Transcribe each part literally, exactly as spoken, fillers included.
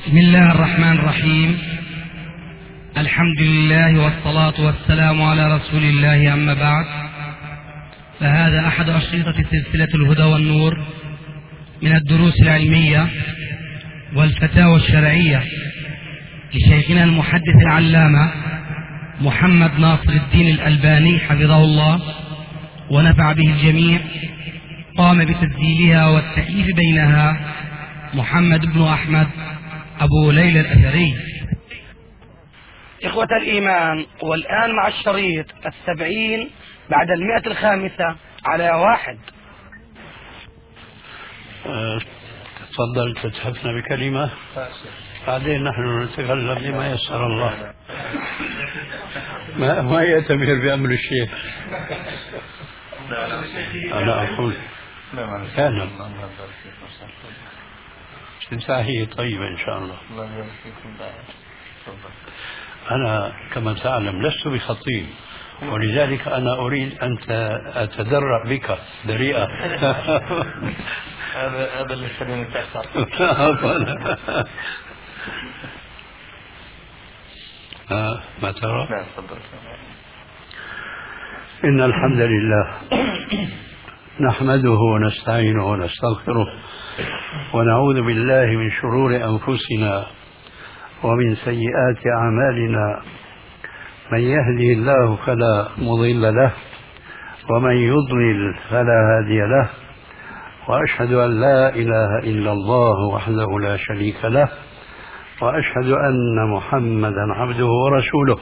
بسم الله الرحمن الرحيم. الحمد لله والصلاة والسلام على رسول الله، أما بعد، فهذا أحد أشرطة سلسلة الهدى والنور من الدروس العلمية والفتاوى الشرعية لشيخنا المحدث العلامة محمد ناصر الدين الألباني حفظه الله ونفع به الجميع. قام بتسجيلها والتأليف بينها محمد بن أحمد أبو ليلى الأثري. إخوة الإيمان، والآن مع الشريط السبعين بعد المئة الخامسة على واحد. أه تفضل تتحفنا بكلمة، بعدين نحن نتكلم بما يسر الله. ما, ما يأتمر بأمر الشيخ. أنا أقول فعلا تنساهي طيبة إن شاء الله. أنا كما تعلم لست بخطيب، ولذلك أنا أريد أن أتدرب بك دريئة. هذا هذا اللي يخليني أتأخر. آه ما ترى؟ لا تفضل. إن الحمد لله نحمده ونستعينه ونستغفره ونعوذ بالله من شرور أنفسنا ومن سيئات أعمالنا. من يهده الله فلا مضل له ومن يضلل فلا هادي له، وأشهد أن لا إله إلا الله وحده لا شريك له، وأشهد أن محمدا عبده ورسوله.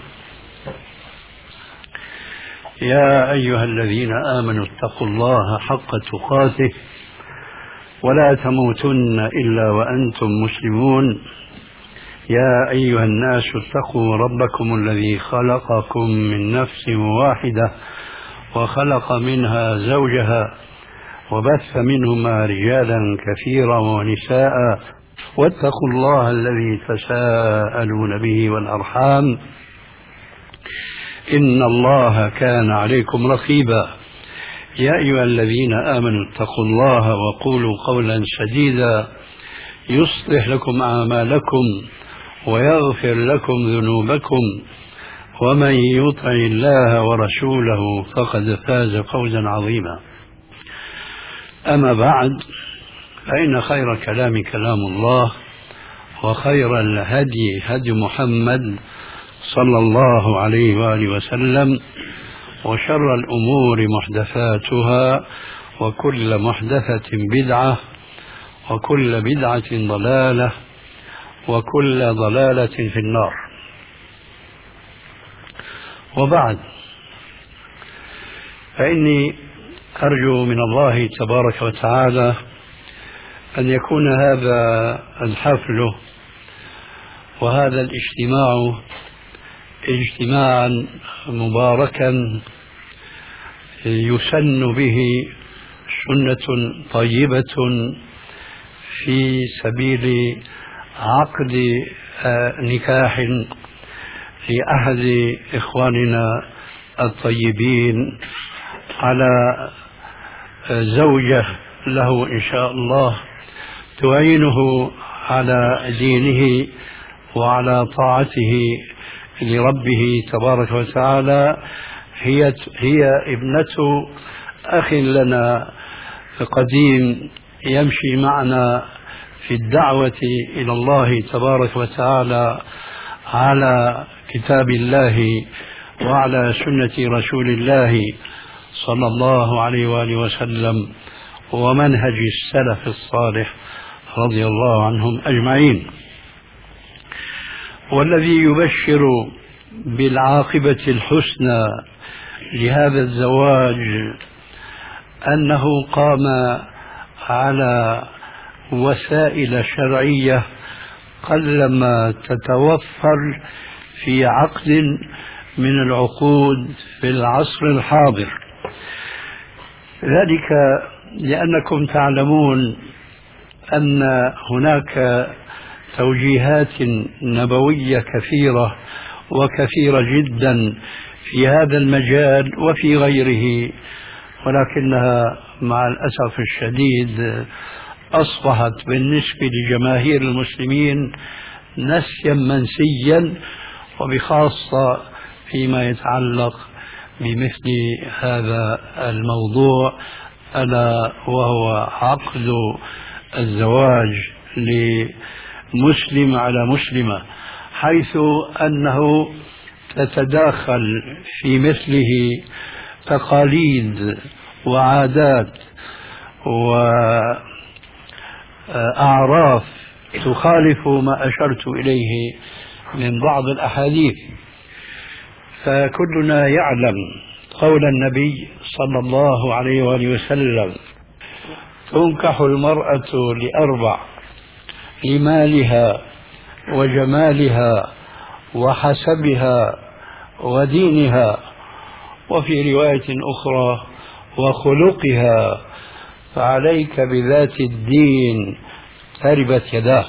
يا أيها الذين آمنوا اتقوا الله حق تقاته ولا تموتن إلا وأنتم مسلمون. يا أيها الناس اتقوا ربكم الذي خلقكم من نفس واحدة وخلق منها زوجها وبث منهما رجالا كثيرا ونساء، واتقوا الله الذي تساءلون به والأرحام إن الله كان عليكم رقيبا. يا أيها الذين آمنوا اتقوا الله وقولوا قولا سديدا يصلح لكم أعمالكم ويغفر لكم ذنوبكم، ومن يطع الله ورسوله فقد فاز فوزا عظيما. أما بعد، فإن خير الكلام كلام الله، وخير الهدي هدي محمد صلى الله عليه وآله وسلم، وشر الأمور محدثاتها، وكل محدثة بدعة، وكل بدعة ضلالة، وكل ضلالة في النار. وبعد، فإني أرجو من الله تبارك وتعالى أن يكون هذا الحفل وهذا الاجتماع اجتماعا مباركا يسن به سنة طيبة في سبيل عقد نكاح لأحد إخواننا الطيبين على زوجة له إن شاء الله تعينه على دينه وعلى طاعته لربه تبارك وتعالى. هي هي ابنة أخ لنا قديم يمشي معنا في الدعوة إلى الله تبارك وتعالى على كتاب الله وعلى سنة رسول الله صلى الله عليه وآله وسلم ومنهج السلف الصالح رضي الله عنهم أجمعين. والذي يبشر بالعاقبة الحسنى لهذا الزواج أنه قام على وسائل شرعية قلما تتوفر في عقد من العقود في العصر الحاضر. ذلك لأنكم تعلمون أن هناك توجيهات نبوية كثيرة وكثيرة جدا في هذا المجال وفي غيره، ولكنها مع الأسف الشديد أصبحت بالنسبة لجماهير المسلمين نسيا منسيا، وبخاصة فيما يتعلق بمثل هذا الموضوع، ألا وهو عقد الزواج لمسلم على مسلمة، حيث أنه تتداخل في مثله تقاليد وعادات وأعراف تخالف ما أشرت إليه من بعض الأحاديث. فكلنا يعلم قول النبي صلى الله عليه وآله وسلم: تنكح المرأة لأربع: لمالها وجمالها وحسبها ودينها، وفي رواية أخرى وخلقها، فعليك بذات الدين تربت يداك.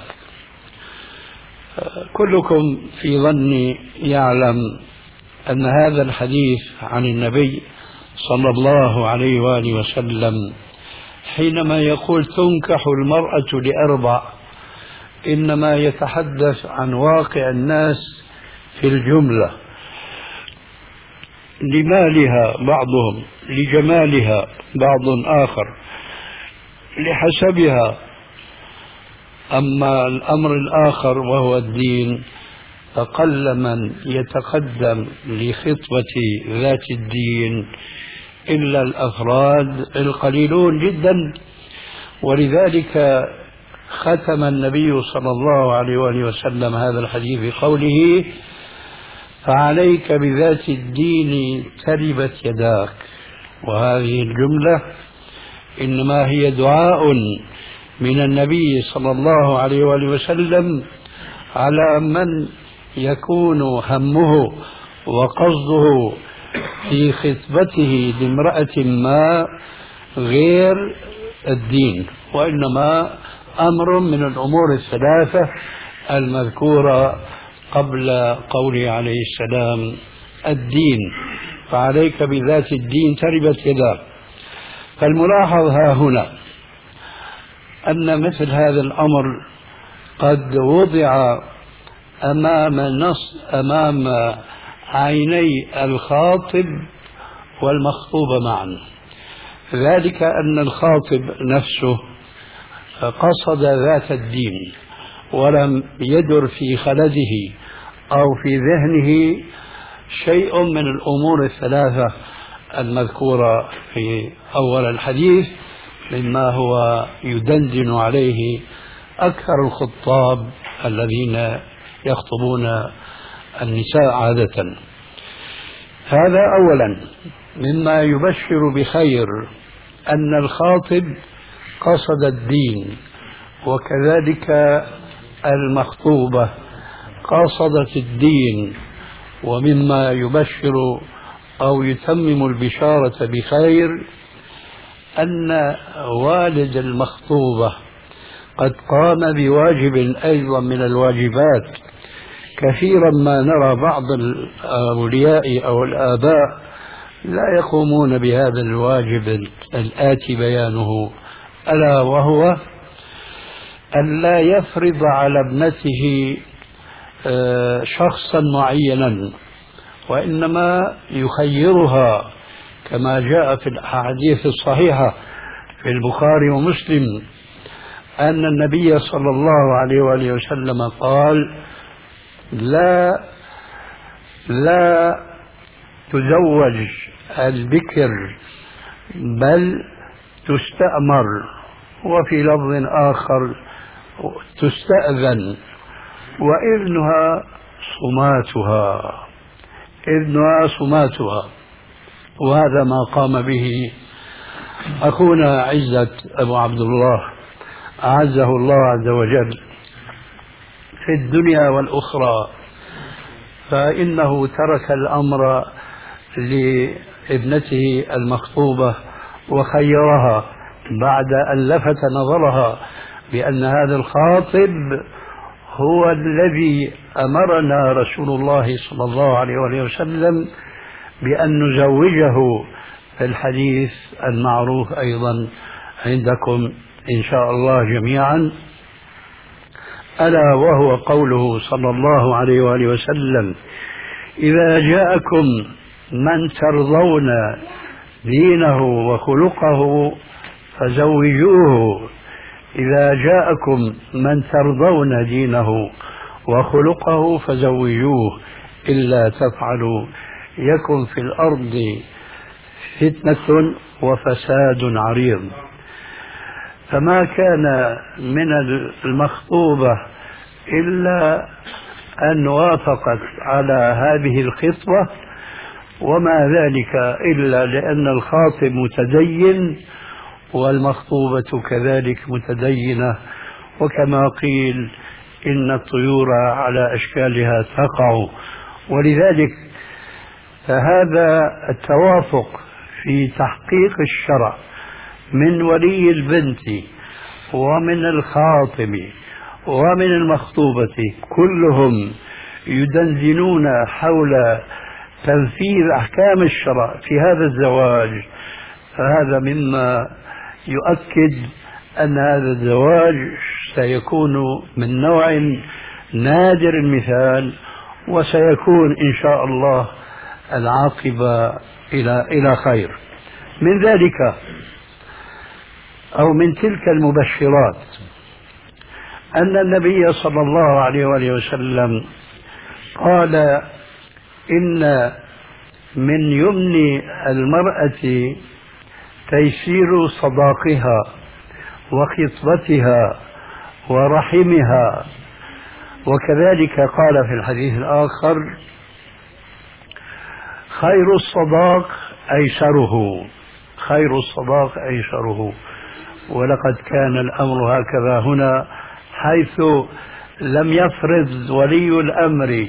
كلكم في ظني يعلم أن هذا الحديث عن النبي صلى الله عليه وآله وسلم حينما يقول تنكح المرأة لأربع، إنما يتحدث عن واقع الناس في الجملة: لمالها بعضهم، لجمالها بعض آخر، لحسبها. أما الأمر الآخر وهو الدين، فقل من يتقدم لخطبة ذات الدين إلا الأفراد القليلون جدا. ولذلك ختم النبي صلى الله عليه وآله وسلم هذا الحديث بقوله: فعليك بذات الدين تربت يداك. وهذه الجملة إنما هي دعاء من النبي صلى الله عليه وآله وسلم على من يكون همه وقصده في خطبته لامرأة ما غير الدين، وإنما أمر من الأمور الثلاثة المذكورة قبل قوله عليه السلام: الدين، فعليك بذات الدين تربت يداك. فالملاحظ ها هنا أن مثل هذا الأمر قد وضع أمام نص أمام عيني الخاطب والمخطوب معا، ذلك أن الخاطب نفسه قصد ذات الدين ولم يدر في خلده أو في ذهنه شيء من الأمور الثلاثة المذكورة في أول الحديث مما هو يدندن عليه أكثر الخطاب الذين يخطبون النساء عادة. هذا أولا مما يبشر بخير، أن الخاطب قصد الدين، وكذلك المخطوبة قصدت الدين. ومما يبشر أو يتمم البشارة بخير أن والد المخطوبة قد قام بواجب أيضا من الواجبات. كثيرا ما نرى بعض الأولياء أو الآباء لا يقومون بهذا الواجب الآتي بيانه، ألا وهو أن لا يفرض على ابنته شخصا معينا، وإنما يخيرها كما جاء في الأحاديث الصحيحة في البخاري ومسلم أن النبي صلى الله عليه وآله وسلم قال: لا لا تزوج البكر بل تستأمر، وفي لفظ آخر تستأذن، وإذنها صماتها، إذنها صماتها. وهذا ما قام به أخونا عزة أبو عبد الله أعزه الله عز وجل في الدنيا والأخرى، فإنه ترك الأمر لابنته المخطوبة وخيرها بعد أن لفت نظرها بأن هذا الخاطب هو الذي أمرنا رسول الله صلى الله عليه وآله وسلم بأن نزوجه في الحديث المعروف أيضا عندكم إن شاء الله جميعا، ألا وهو قوله صلى الله عليه وآله وسلم: إذا جاءكم من ترضون دينه وخلقه فزوجوه. إذا جاءكم من ترضون دينه وخلقه فزوجوه، إلا تفعلوا يكن في الأرض فتنة وفساد عريض. فما كان من المخطوبة إلا أن وافقت على هذه الخطبة، وما ذلك إلا لأن الخاطب متدين والمخطوبة كذلك متدينة، وكما قيل إن الطيور على أشكالها تقع. ولذلك فهذا التوافق في تحقيق الشرع من ولي البنت ومن الخاطب ومن المخطوبة كلهم يدندنون حول تنفيذ أحكام الشرع في هذا الزواج، فهذا مما يؤكد أن هذا الزواج سيكون من نوع نادر المثال، وسيكون إن شاء الله العاقبة إلى إلى خير. من ذلك أو من تلك المبشرات أن النبي صلى الله عليه وآله وسلم قال: إن من يمن المرأة تيسير صداقها وخطبتها ورحمها. وكذلك قال في الحديث الآخر: خير الصداق أيسره، خير الصداق أيسره. ولقد كان الأمر هكذا هنا، حيث لم يفرض ولي الأمر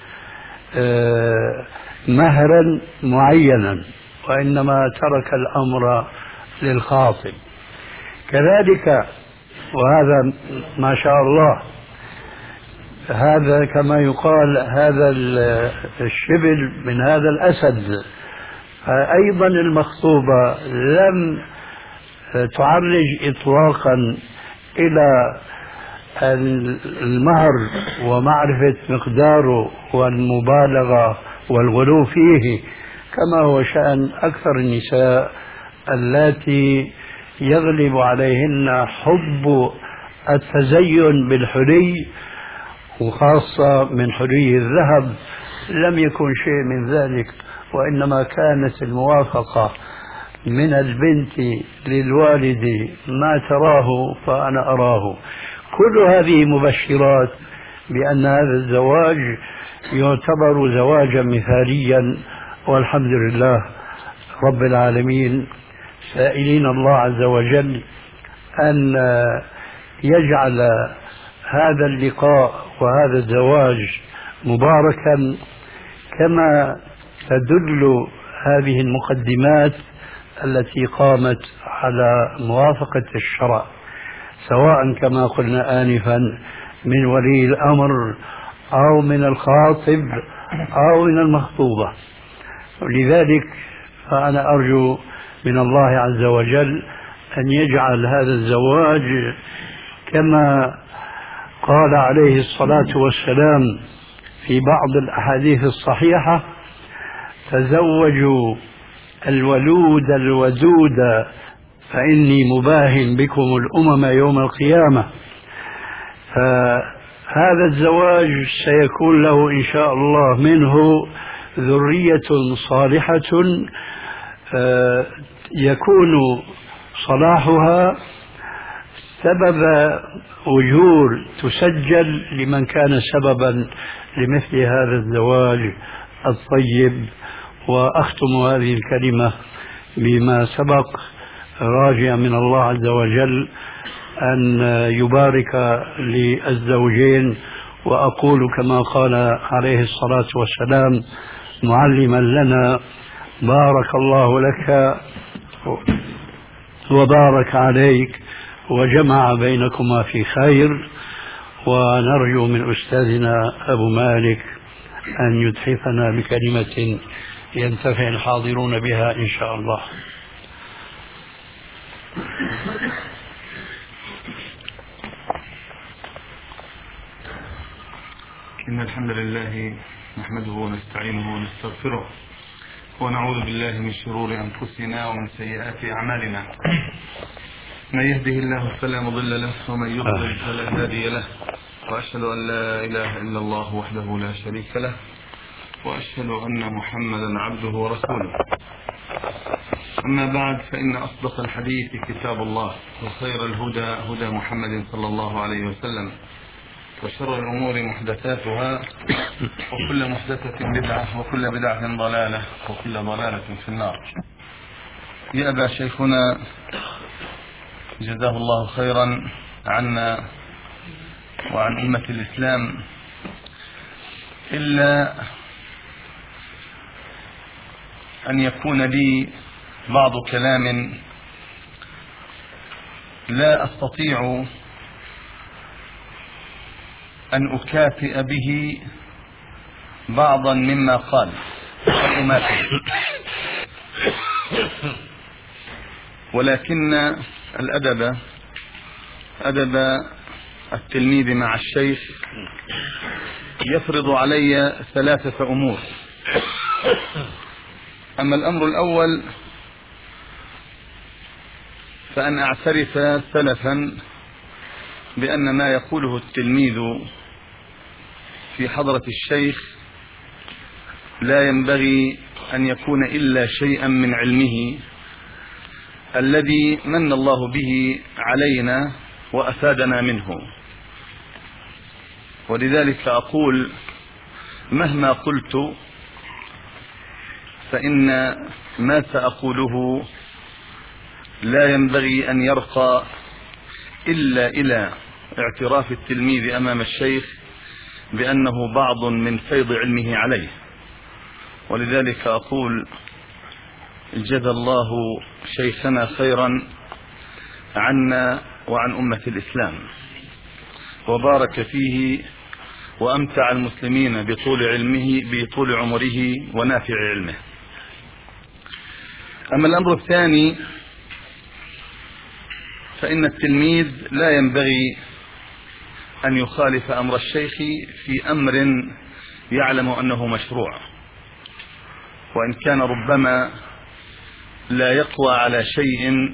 مهرا معينا، وإنما ترك الأمر للخاطب. كذلك وهذا ما شاء الله، هذا كما يقال هذا الشبل من هذا الأسد. أيضا المخطوبة لم تعرج إطلاقا إلى المهر ومعرفة مقداره والمبالغة والغلو فيه، كما هو شأن أكثر النساء اللاتي يغلب عليهن حب التزين بالحلي، وخاصة من حلي الذهب. لم يكن شيء من ذلك، وإنما كانت الموافقة من البنت للوالد: ما تراه فأنا أراه. كل هذه مبشرات بأن هذا الزواج يعتبر زواجا مثاليا، والحمد لله رب العالمين، سائلين الله عز وجل أن يجعل هذا اللقاء وهذا الزواج مباركا، كما تدل هذه المقدمات التي قامت على موافقة الشرع، سواء كما قلنا آنفا من ولي الأمر أو من الخاطب أو من المخطوبة. لذلك فأنا أرجو من الله عز وجل أن يجعل هذا الزواج كما قال عليه الصلاة والسلام في بعض الأحاديث الصحيحة: تزوجوا الولود الودود فإني مباهن بكم الأمم يوم القيامة. فهذا الزواج سيكون له إن شاء الله منه ذرية صالحة يكون صلاحها سبب أجور تسجل لمن كان سببا لمثل هذا الزواج الطيب. وأختم هذه الكلمة بما سبق، راجيا من الله عز وجل أن يبارك للزوجين، وأقول كما قال عليه الصلاة والسلام معلما لنا: بارك الله لك وبارك عليك وجمع بينكما في خير. ونرجو من أستاذنا أبو مالك أن يتحفنا بكلمة ينتفع الحاضرون بها إن شاء الله. إن الحمد لله نحمده ونستعينه ونستغفره ونعوذ بالله من شرور أنفسنا ومن سيئات أعمالنا. من يهده الله فلا مضل له ومن يضلل فلا هادي له، وأشهد أن لا إله إلا الله وحده لا شريك له، وأشهد أن محمدا عبده ورسوله. أما بعد، فإن أصدق الحديث كتاب الله، وخير الهدى هدى محمد صلى الله عليه وسلم، وشر الأمور محدثاتها، وكل محدثة بدعة، وكل بدعة ضلالة، وكل ضلالة في النار. يا أبا شيخنا جزاه الله خيرا عنا وعن أمة الإسلام، إلا أن يكون لي بعض كلام لا أستطيع أن أكافئ به بعضا مما قال ولكن الأدب أدب التلميذ مع الشيخ يفرض علي ثلاثة أمور. أما الأمر الأول فأن أعترف سلفا بأن ما يقوله التلميذ في حضرة الشيخ لا ينبغي أن يكون إلا شيئا من علمه الذي من الله به علينا وأفادنا منه. ولذلك أقول مهما قلت فإن ما سأقوله لا ينبغي أن يرقى إلا إلى اعتراف التلميذ أمام الشيخ بأنه بعض من فيض علمه عليه. ولذلك أقول جزى الله شيخنا خيرا عنا وعن أمة الإسلام، وبارك فيه وأمتع المسلمين بطول علمه بطول عمره ونافع علمه. أما الأمر الثاني فإن التلميذ لا ينبغي أن يخالف أمر الشيخ في أمر يعلم أنه مشروع، وإن كان ربما لا يقوى على شيء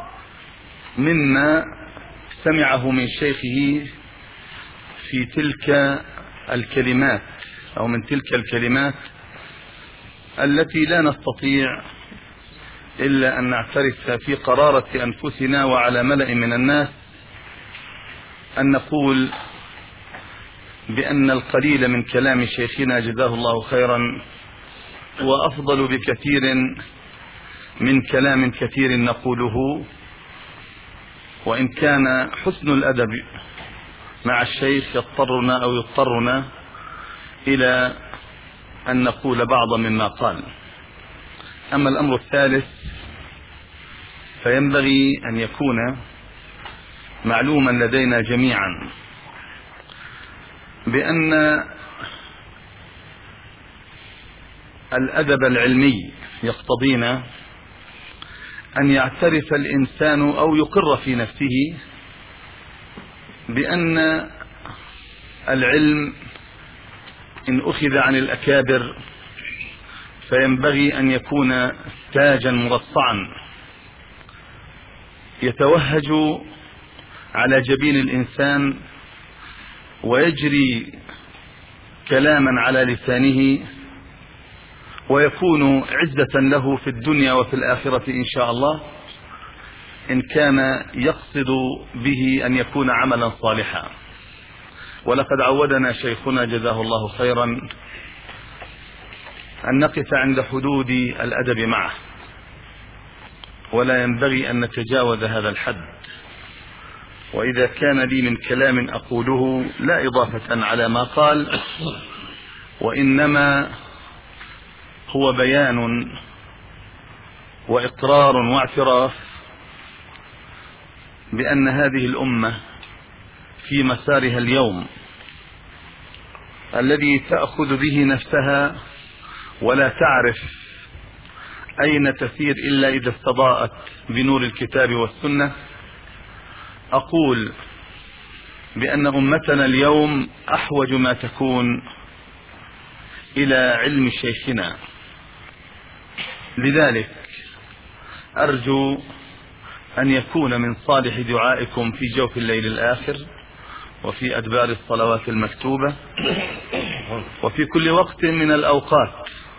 مما سمعه من شيخه في تلك الكلمات أو من تلك الكلمات التي لا نستطيع إلا أن نعترف في قرارة أنفسنا وعلى ملأ من الناس أن نقول بأن القليل من كلام شيخنا جزاه الله خيرا وأفضل بكثير من كلام كثير نقوله. وإن كان حسن الأدب مع الشيخ يضطرنا أو يضطرنا إلى أن نقول بعضا مما قال. أما الأمر الثالث فينبغي أن يكون معلوما لدينا جميعا بأن الأدب العلمي يقتضينا أن يعترف الإنسان أو يقر في نفسه بأن العلم إن أخذ عن الأكابر فينبغي أن يكون تاجا مرصعا يتوهج على جبين الإنسان ويجري كلاما على لسانه ويكون عزة له في الدنيا وفي الآخرة إن شاء الله، إن كان يقصد به أن يكون عملا صالحا. ولقد عودنا شيخنا جزاه الله خيرا أن نقف عند حدود الأدب معه، ولا ينبغي أن نتجاوز هذا الحد. وإذا كان لي من كلام أقوله لا إضافة على ما قال، وإنما هو بيان وإقرار واعتراف بأن هذه الأمة في مسارها اليوم الذي تأخذ به نفسها ولا تعرف أين تسير إلا إذا استضاءت بنور الكتاب والسنة، أقول بأن أمتنا اليوم أحوج ما تكون إلى علم شيخنا. لذلك أرجو أن يكون من صالح دعائكم في جوف الليل الآخر وفي أدبار الصلوات المكتوبة وفي كل وقت من الأوقات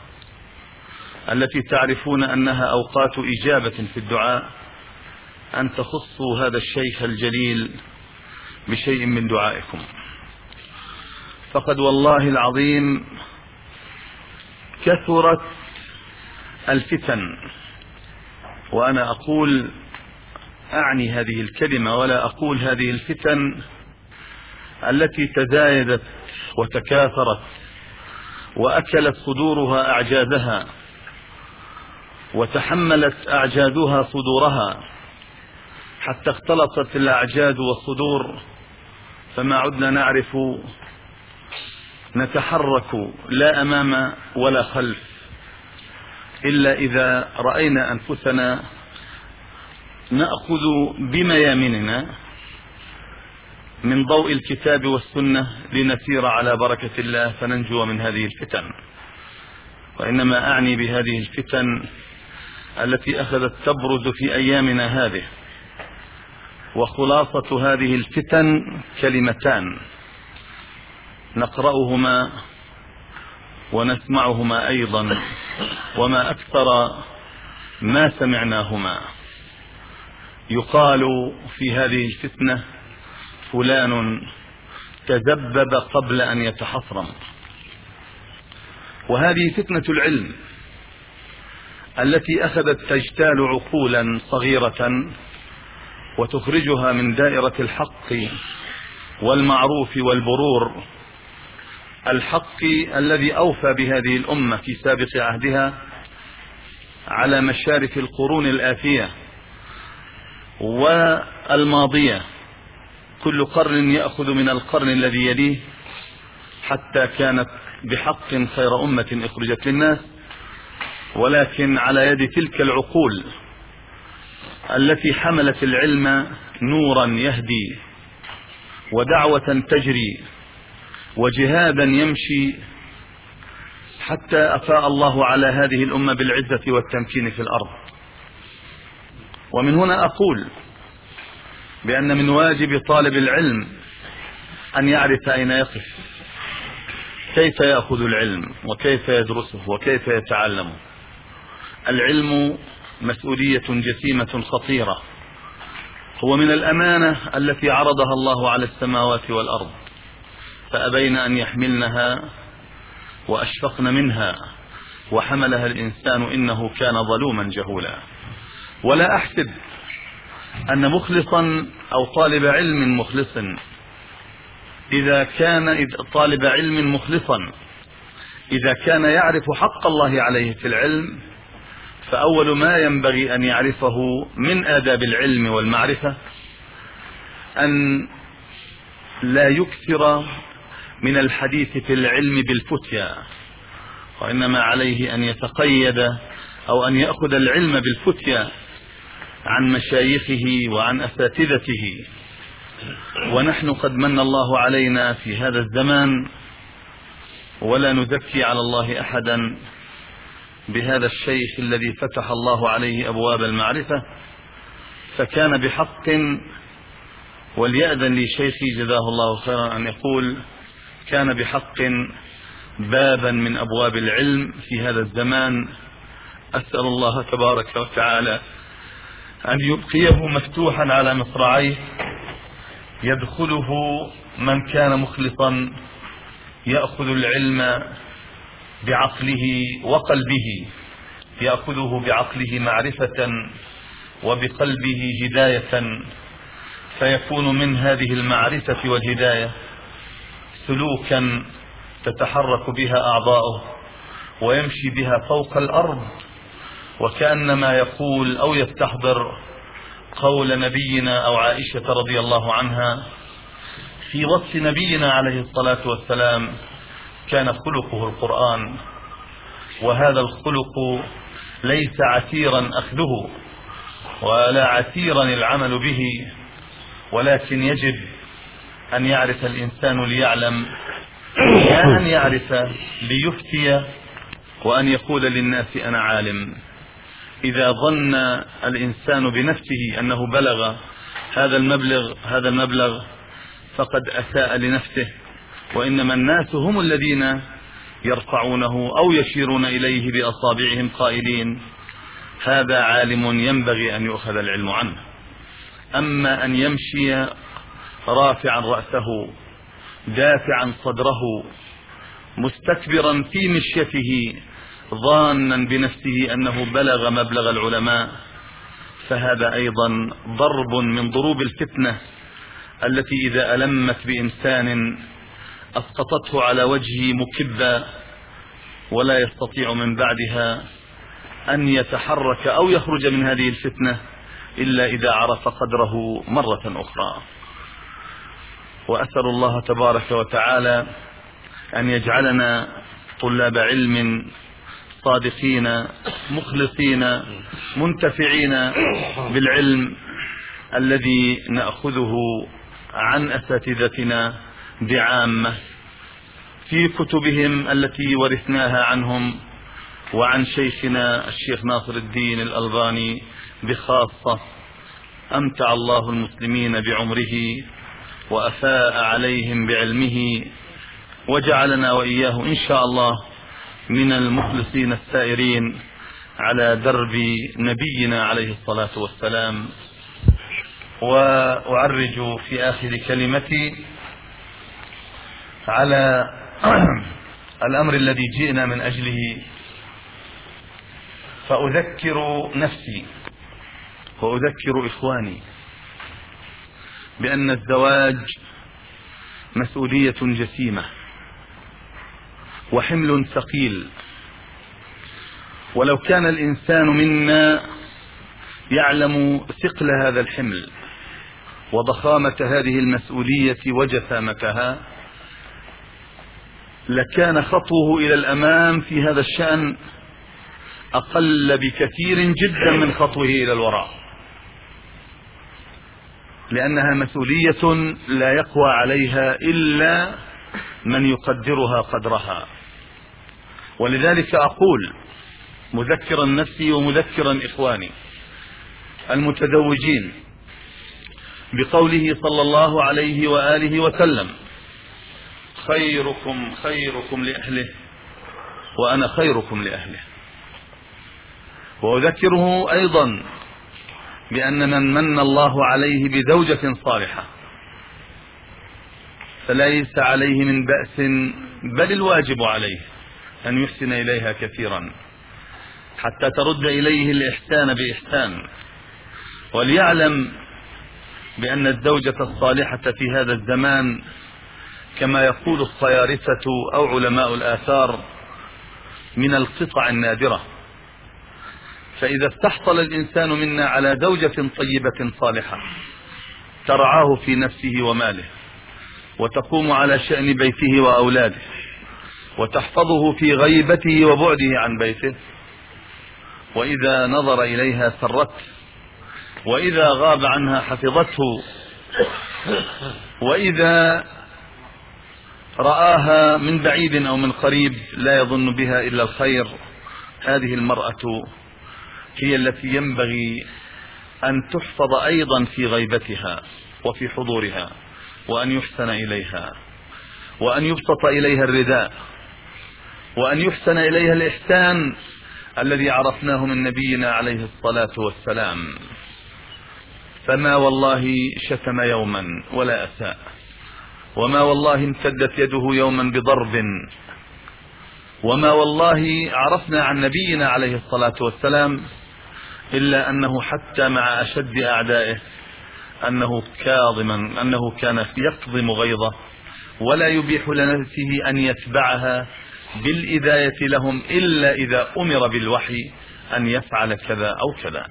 التي تعرفون أنها أوقات إجابة في الدعاء أن تخصوا هذا الشيخ الجليل بشيء من دعائكم. فقد والله العظيم كثرت الفتن، وأنا أقول أعني هذه الكلمة ولا أقول هذه الفتن التي تزايدت وتكاثرت وأكلت صدورها أعجازها وتحملت أعجازها صدورها حتى اختلطت الأعجاز والصدور، فما عدنا نعرف نتحرك لا أمام ولا خلف إلا إذا رأينا أنفسنا نأخذ بميامننا من ضوء الكتاب والسنة لنسير على بركة الله فننجو من هذه الفتن. وإنما أعني بهذه الفتن التي أخذت تبرز في أيامنا هذه، وخلاصة هذه الفتن كلمتان نقرأهما ونسمعهما أيضا وما أكثر ما سمعناهما. يقال في هذه الفتنة فلان تذبب قبل أن يتحصرم. وهذه فتنة العلم التي أخذت تجتال عقولا صغيرة وتخرجها من دائرة الحق والمعروف والبرور، الحق الذي أوفى بهذه الأمة في سابق عهدها على مشارف القرون الآتية والماضية، كل قرن يأخذ من القرن الذي يليه حتى كانت بحق خير أمة أخرجت للناس، ولكن على يد تلك العقول التي حملت العلم نورا يهدي ودعوة تجري وجهادا يمشي، حتى أفاء الله على هذه الأمة بالعزة والتمكين في الأرض. ومن هنا أقول بأن من واجب طالب العلم أن يعرف أين يقف، كيف يأخذ العلم وكيف يدرسه وكيف يتعلمه. العلم مسؤولية جسيمة خطيرة، هو من الأمانة التي عرضها الله على السماوات والأرض فأبين أن يحملنها وأشفقن منها وحملها الإنسان إنه كان ظلوما جهولا. ولا أحسب أن مخلصا أو طالب علم مخلص إذا كان طالب علم مخلصا إذا كان يعرف حق الله عليه في العلم، فأول ما ينبغي أن يعرفه من آداب العلم والمعرفة أن لا يكثر من الحديث في العلم بالفتيا، وإنما عليه أن يتقيد أو أن يأخذ العلم بالفتيا عن مشايخه وعن أساتذته. ونحن قد من الله علينا في هذا الزمان، ولا نزكي على الله أحدا، بهذا الشيخ الذي فتح الله عليه أبواب المعرفة، فكان بحق، وليأذن لي شيخي جزاه الله خيرا أن يقول كان بحق بابا من أبواب العلم في هذا الزمان. أسأل الله تبارك وتعالى أن يبقيه مفتوحا على مصراعيه يدخله من كان مخلصا يأخذ العلم بعقله وقلبه، يأخذه بعقله معرفة وبقلبه هداية، فيكون من هذه المعرفة والهداية سلوكا تتحرك بها أعضاؤه ويمشي بها فوق الأرض، وكأنما يقول أو يستحضر قول نبينا أو عائشة رضي الله عنها في وصف نبينا عليه الصلاة والسلام: كان خلقه القرآن. وهذا الخلق ليس عسيرا أخذه ولا عسيرا العمل به، ولكن يجب أن يعرف الإنسان ليعلم، لا أن يعرف ليفتي وأن يقول للناس أنا عالم. إذا ظن الإنسان بنفسه أنه بلغ هذا المبلغ هذا المبلغ فقد أساء لنفسه، وإنما الناس هم الذين يرفعونه أو يشيرون إليه بأصابعهم قائلين هذا عالم ينبغي أن يؤخذ العلم عنه. أما أن يمشي رافعا رأسه دافعا صدره مستكبرا في مشيته ظانا بنفسه أنه بلغ مبلغ العلماء، فهذا أيضا ضرب من ضروب الفتنة التي إذا ألمت بإنسان أسقطته على وجهه مكبا ولا يستطيع من بعدها أن يتحرك أو يخرج من هذه الفتنة إلا إذا عرف قدره مرة أخرى. وأسأل الله تبارك وتعالى أن يجعلنا طلاب علم صادقين مخلصين منتفعين بالعلم الذي نأخذه عن أساتذتنا بعامة في كتبهم التي ورثناها عنهم، وعن شيخنا الشيخ ناصر الدين الألباني بخاصة، أمتع الله المسلمين بعمره وأفاء عليهم بعلمه، وجعلنا وإياه إن شاء الله من المخلصين السائرين على درب نبينا عليه الصلاة والسلام. وأعرج في آخر كلمتي على الأمر الذي جئنا من أجله، فأذكر نفسي وأذكر إخواني بأن الزواج مسؤولية جسيمة وحمل ثقيل، ولو كان الإنسان منا يعلم ثقل هذا الحمل وضخامة هذه المسؤولية وجسامتها لكان خطوه إلى الأمام في هذا الشأن أقل بكثير جدا من خطوه إلى الوراء، لأنها مسؤولية لا يقوى عليها إلا من يقدرها قدرها. ولذلك أقول مذكرا نفسي ومذكرا إخواني المتزوجين بقوله صلى الله عليه وآله وسلم خيركم خيركم لأهله وأنا خيركم لأهله. وأذكره أيضا بأن من من الله عليه بزوجة صالحة فليس عليه من بأس، بل الواجب عليه أن يحسن إليها كثيرا حتى ترد إليه الإحسان بإحسان. وليعلم بأن الزوجة الصالحة في هذا الزمان كما يقول الصيارفة أو علماء الآثار من القطع النادرة، فإذا استحصل الإنسان منا على زوجة طيبة صالحة ترعاه في نفسه وماله وتقوم على شأن بيته وأولاده وتحفظه في غيبته وبعده عن بيته، وإذا نظر إليها سرته، وإذا غاب عنها حفظته، وإذا رآها من بعيد أو من قريب لا يظن بها إلا الخير، هذه المرأة هي التي ينبغي أن تحفظ أيضا في غيبتها وفي حضورها، وأن يحسن إليها، وأن يبسط إليها الرداء، وأن يحسن إليها الإحسان الذي عرفناه من نبينا عليه الصلاة والسلام. فما والله شتم يوما ولا أساء، وما والله امتدت يده يوما بضرب، وما والله عرفنا عن نبينا عليه الصلاة والسلام إلا أنه حتى مع أشد أعدائه أنه كاظما أنه كان يكظم غيظه ولا يبيح لنفسه أن يتبعها بالإذاية لهم إلا إذا أمر بالوحي أن يفعل كذا أو كذا.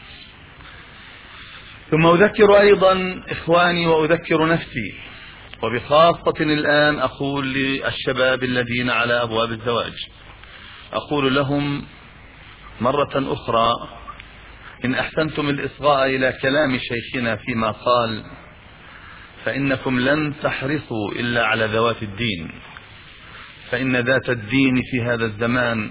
ثم أذكر أيضا إخواني وأذكر نفسي، وبخاصة الآن أقول للشباب الذين على أبواب الزواج، أقول لهم مرة أخرى إن أحسنتم الإصغاء إلى كلام شيخنا فيما قال فإنكم لن تحرصوا إلا على ذوات الدين، فإن ذات الدين في هذا الزمان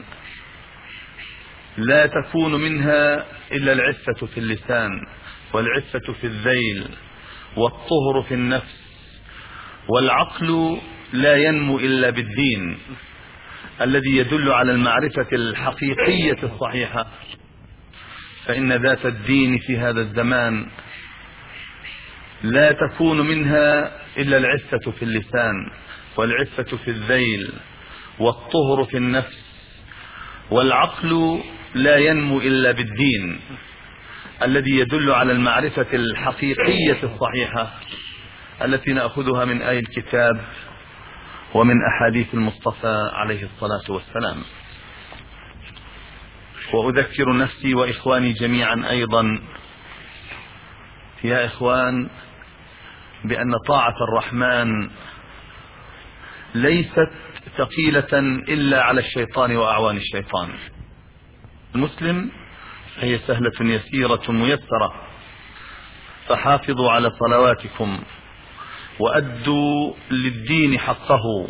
لا تكون منها إلا العفة في اللسان، والعفة في الذيل، والطهر في النفس، والعقل لا ينمو إلا بالدين الذي يدل على المعرفة الحقيقية الصحيحة، فإن ذات الدين في هذا الزمان لا تكون منها إلا العفة في اللسان، والعفة في الذيل، والطهر في النفس، والعقل لا ينمو إلا بالدين الذي يدل على المعرفة الحقيقية الصحيحة التي نأخذها من آي الكتاب ومن أحاديث المصطفى عليه الصلاة والسلام. وأذكر نفسي وإخواني جميعا أيضا يا إخوان بأن طاعة الرحمن ليست ثقيلة إلا على الشيطان وأعوان الشيطان. المسلم هي سهلة يسيرة ميسرة، فحافظوا على صلواتكم وأدوا للدين حقه،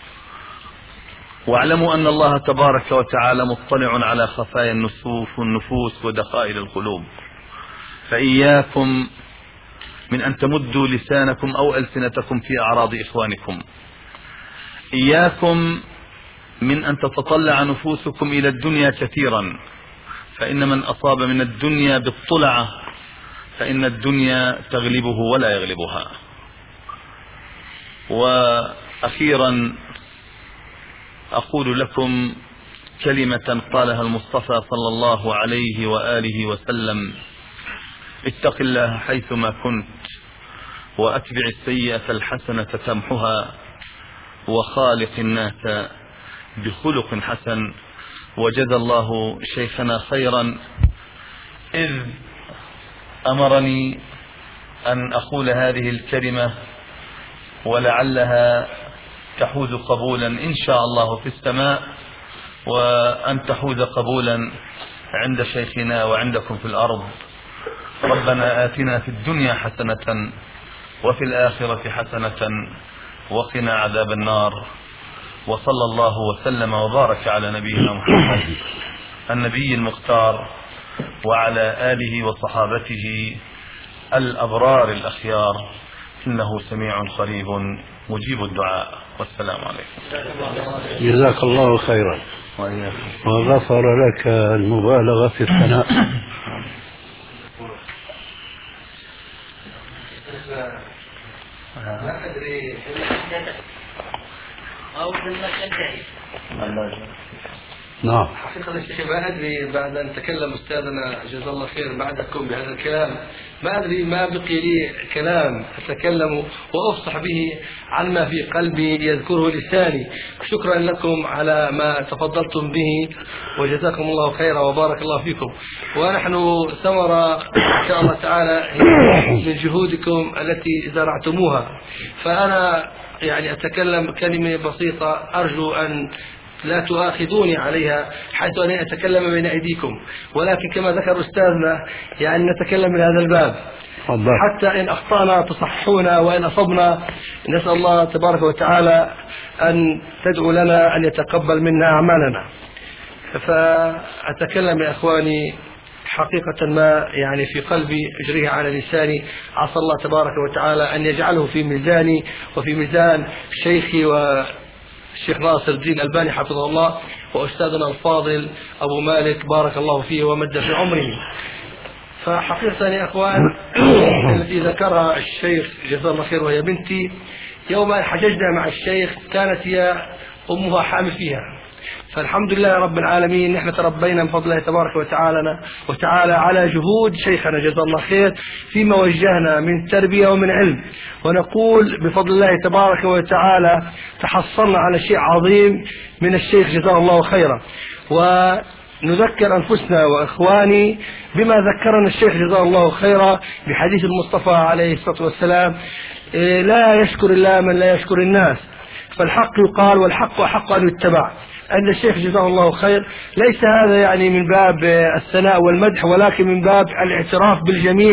واعلموا أن الله تبارك وتعالى مطلع على خفايا النفوس ودقائق القلوب، فإياكم من أن تمدوا لسانكم أو ألسنتكم في أعراض إخوانكم، إياكم من أن تتطلع نفوسكم إلى الدنيا كثيرا، فإن من أصاب من الدنيا بالطلعة فإن الدنيا تغلبه ولا يغلبها. وأخيرا أقول لكم كلمة قالها المصطفى صلى الله عليه وآله وسلم: اتق الله حيثما كنت، وأتبع السيئة الحسنة تمحها، وخالق الناس بخلق حسن. وجزى الله شيخنا خيرا إذ أمرني أن أقول هذه الكلمة، ولعلها تحوز قبولا إن شاء الله في السماء، وأن تحوز قبولا عند شيخنا وعندكم في الأرض. ربنا آتنا في الدنيا حسنة وفي الآخرة حسنة وقنا عذاب النار. وصلى الله وسلم وبارك على نبينا محمد النبي المختار وعلى آله وصحابته الأبرار الأخيار، إنه سميع قريب مجيب الدعاء. والسلام عليكم. جزاك الله خيرا وغفر لك المبالغة في الثناء. لا أدري أو نعم. حقيقة الشيخ ما أدري بعد أن تكلم أستاذنا جزا الله خير بعدكم بهذا الكلام، ما أدري ما بقي لي كلام أتكلم وأفصح به عن ما في قلبي يذكره لساني. شكرا لكم على ما تفضلتم به، وجزاكم الله خيرا وبارك الله فيكم. ونحن ثمرة إن شاء الله تعالى من جهودكم التي زرعتموها. فأنا يعني أتكلم كلمة بسيطة أرجو أن لا تؤاخذوني عليها حيث أن أتكلم بين أيديكم، ولكن كما ذكر أستاذنا يعني نتكلم من هذا الباب حتى إن أخطأنا تصححونا، وإن أصبنا نسأل الله تبارك وتعالى أن تدعو لنا أن يتقبل منا أعمالنا. فأتكلم يا إخواني حقيقة ما يعني في قلبي أجريه على لساني، عسى الله تبارك وتعالى أن يجعله في ميزاني وفي ميزان شيخي والشيخ ناصر الدين الألباني حفظه الله، وأستاذنا الفاضل أبو مالك بارك الله فيه ومد في عمره. فحقيقة يا أخوان التي ذكرها الشيخ جزاه الله خير وهي بنتي، يوم أن حججنا مع الشيخ كانت هي أمها حامل فيها، فالحمد لله رب العالمين نحن تربينا بفضل الله تبارك وتعالى وتعالى على جهود شيخنا جزاه الله خير فيما وجهنا من تربية ومن علم، ونقول بفضل الله تبارك وتعالى تحصلنا على شيء عظيم من الشيخ جزاه الله خيرا. ونذكر أنفسنا وإخواني بما ذكرنا الشيخ جزاه الله خيرا بحديث المصطفى عليه الصلاة والسلام: لا يشكر الله من لا يشكر الناس، فالحق يقال والحق أحق أن يتبع. أن الشيخ جزاه الله خير ليس هذا يعني من باب الثناء والمدح، ولكن من باب الاعتراف بالجميل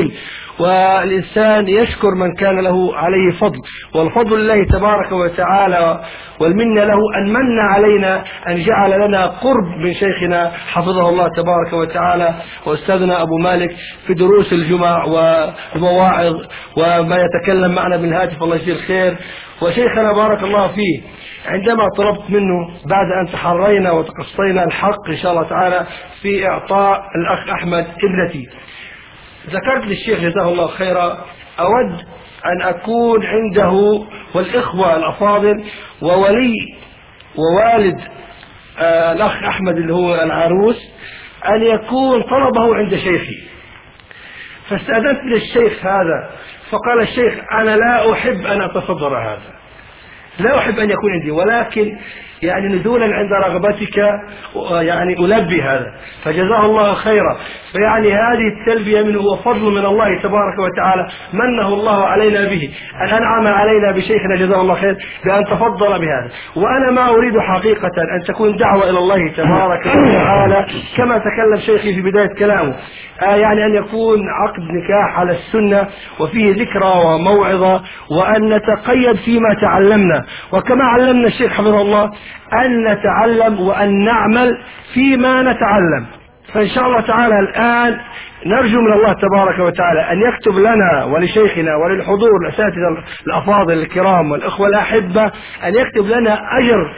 والإنسان يشكر من كان له عليه فضل، والفضل لله تبارك وتعالى والمنة له أن من علينا أن جعل لنا قرب من شيخنا حفظه الله تبارك وتعالى وأستاذنا أبو مالك في دروس الجمع والمواعظ وما يتكلم معنا بالهاتف، الله يجزيه الخير. وشيخنا بارك الله فيه عندما طلبت منه بعد أن تحرينا وتقصينا الحق إن شاء الله تعالى في إعطاء الأخ أحمد ابنتي، ذكرت للشيخ جزاه الله خيرا أود أن أكون عنده والإخوة الأفاضل وولي ووالد آه الأخ أحمد اللي هو العروس أن يكون طلبه عند شيخي. فاستأذنت للشيخ هذا فقال الشيخ أنا لا أحب أن أتصدر هذا، لا أحب أن يكون عندي، ولكن يعني نزولا عند رغبتك يعني ألبي هذا، فجزاه الله خيرا. فيعني هذه التلبية منه هو فضل من الله تبارك وتعالى منه الله علينا به، أن أنعم علينا بشيخنا جزاه الله خير بأن تفضل بهذا. وأنا ما أريد حقيقة أن تكون دعوة إلى الله تبارك وتعالى كما تكلم شيخي في بداية كلامه، آه يعني أن يكون عقد نكاح على السنة وفيه ذكرى وموعظة، وأن نتقيد فيما تعلمنا، وكما علمنا الشيخ حفظه الله أن نتعلم وأن نعمل فيما نتعلم. فإن شاء الله تعالى الآن نرجو من الله تبارك وتعالى أن يكتب لنا ولشيخنا وللحضور الأساتذة الأفاضل الكرام والإخوة الأحبة أن يكتب لنا أجر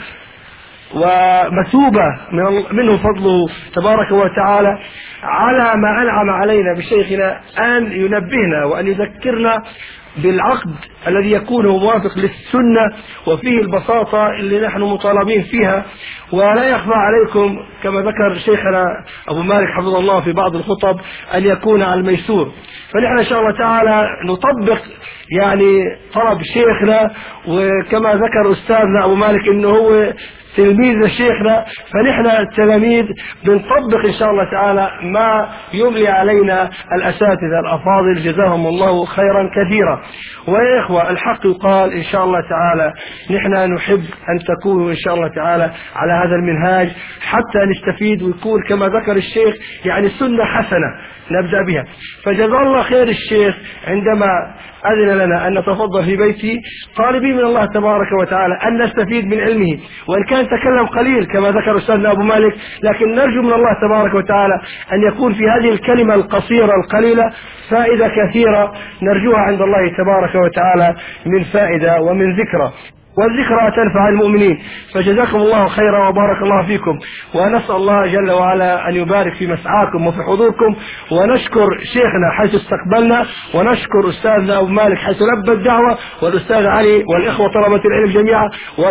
ومثوبة منه فضله تبارك وتعالى على ما أنعم علينا بشيخنا، أن ينبهنا وأن يذكرنا بالعقد الذي يكون موافق للسنة وفيه البساطة اللي نحن مطالبين فيها. ولا يخفى عليكم كما ذكر شيخنا أبو مالك حفظه الله في بعض الخطب أن يكون على الميسور، فنحن إن شاء الله تعالى نطبق يعني طلب شيخنا، وكما ذكر أستاذنا أبو مالك إنه هو تلميذ شيخنا، فنحن التلاميذ بنطبق إن شاء الله تعالى ما يملي علينا الأساتذة الأفاضل جزاهم الله خيرا كثيرا. ويا إخوة الحق يقال إن شاء الله تعالى نحن نحب أن تكونوا إن شاء الله تعالى على هذا المنهاج حتى نستفيد ويكون كما ذكر الشيخ يعني سنة حسنة نبدأ بها. فجزا الله خير الشيخ عندما أذن لنا أن نتفضل في بيتي طالبين من الله تبارك وتعالى أن نستفيد من علمه، وإن كان تكلم قليل كما ذكر أستاذنا أبو مالك، لكن نرجو من الله تبارك وتعالى أن يكون في هذه الكلمة القصيرة القليلة فائدة كثيرة نرجوها عند الله تبارك وتعالى من فائدة ومن ذكرى، والذكرى تنفع المؤمنين. فجزاكم الله خيرا وبارك الله فيكم، ونسأل الله جل وعلا أن يبارك في مسعاكم وفي حضوركم، ونشكر شيخنا حيث استقبلنا، ونشكر أستاذنا أبو مالك حيث لبى الدعوة، والأستاذ علي والإخوة طلبة العلم جميعا،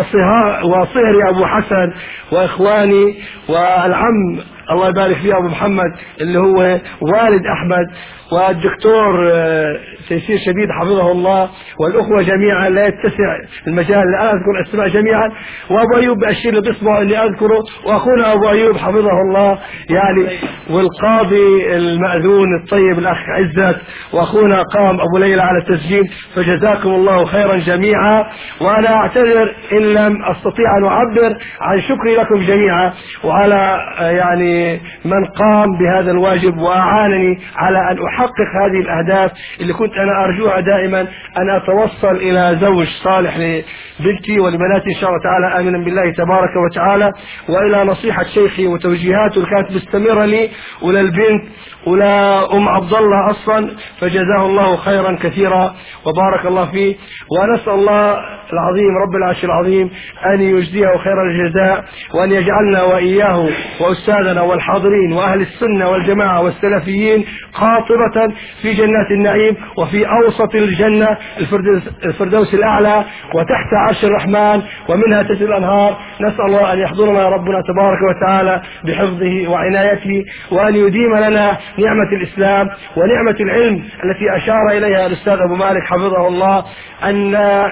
وصهري أبو حسن وإخواني والعم الله يبارك فيه أبو محمد اللي هو والد أحمد، والدكتور تيسير شديد حفظه الله، والأخوة جميعا لا يتسع المجال لأن أذكر الأسماء جميعا، وأبو أيوب أشير باسمه اللي أذكره، وأخونا أبو أيوب حفظه الله يعني، والقاضي المأذون الطيب الأخ عزت، وأخونا قام أبو ليلى على التسجيل. فجزاكم الله خيرا جميعا، وأنا أعتذر إن لم أستطيع أن أعبر عن شكري لكم جميعا وعلى يعني من قام بهذا الواجب وأعانني على أن أحقق هذه الأهداف اللي كنت أنا أرجوها دائما، أن أتوصل إلى زوج صالح لبنتي ولبناتي إن شاء الله تعالى آمنا بالله تبارك وتعالى، وإلى نصيحة شيخي وتوجيهاته اللي كانت مستمرة لي وللبنت ولا أم عبد الله أصلا، فجزاه الله خيرا كثيرا وبارك الله فيه. ونسأل الله العظيم رب العرش العظيم أن يجزيه خير الجزاء، وأن يجعلنا وإياه وأستاذنا والحاضرين وأهل السنة والجماعة والسلفيين قاطبة في جنات النعيم وفي أوسط الجنة الفردوس, الفردوس الأعلى وتحت عرش الرحمن ومنها تجري الأنهار. نسأل الله أن يحضرنا ربنا تبارك وتعالى بحفظه وعنايته، وأن يديم لنا نعمة الإسلام ونعمة العلم التي أشار إليها الأستاذ أبو مالك حفظه الله، أن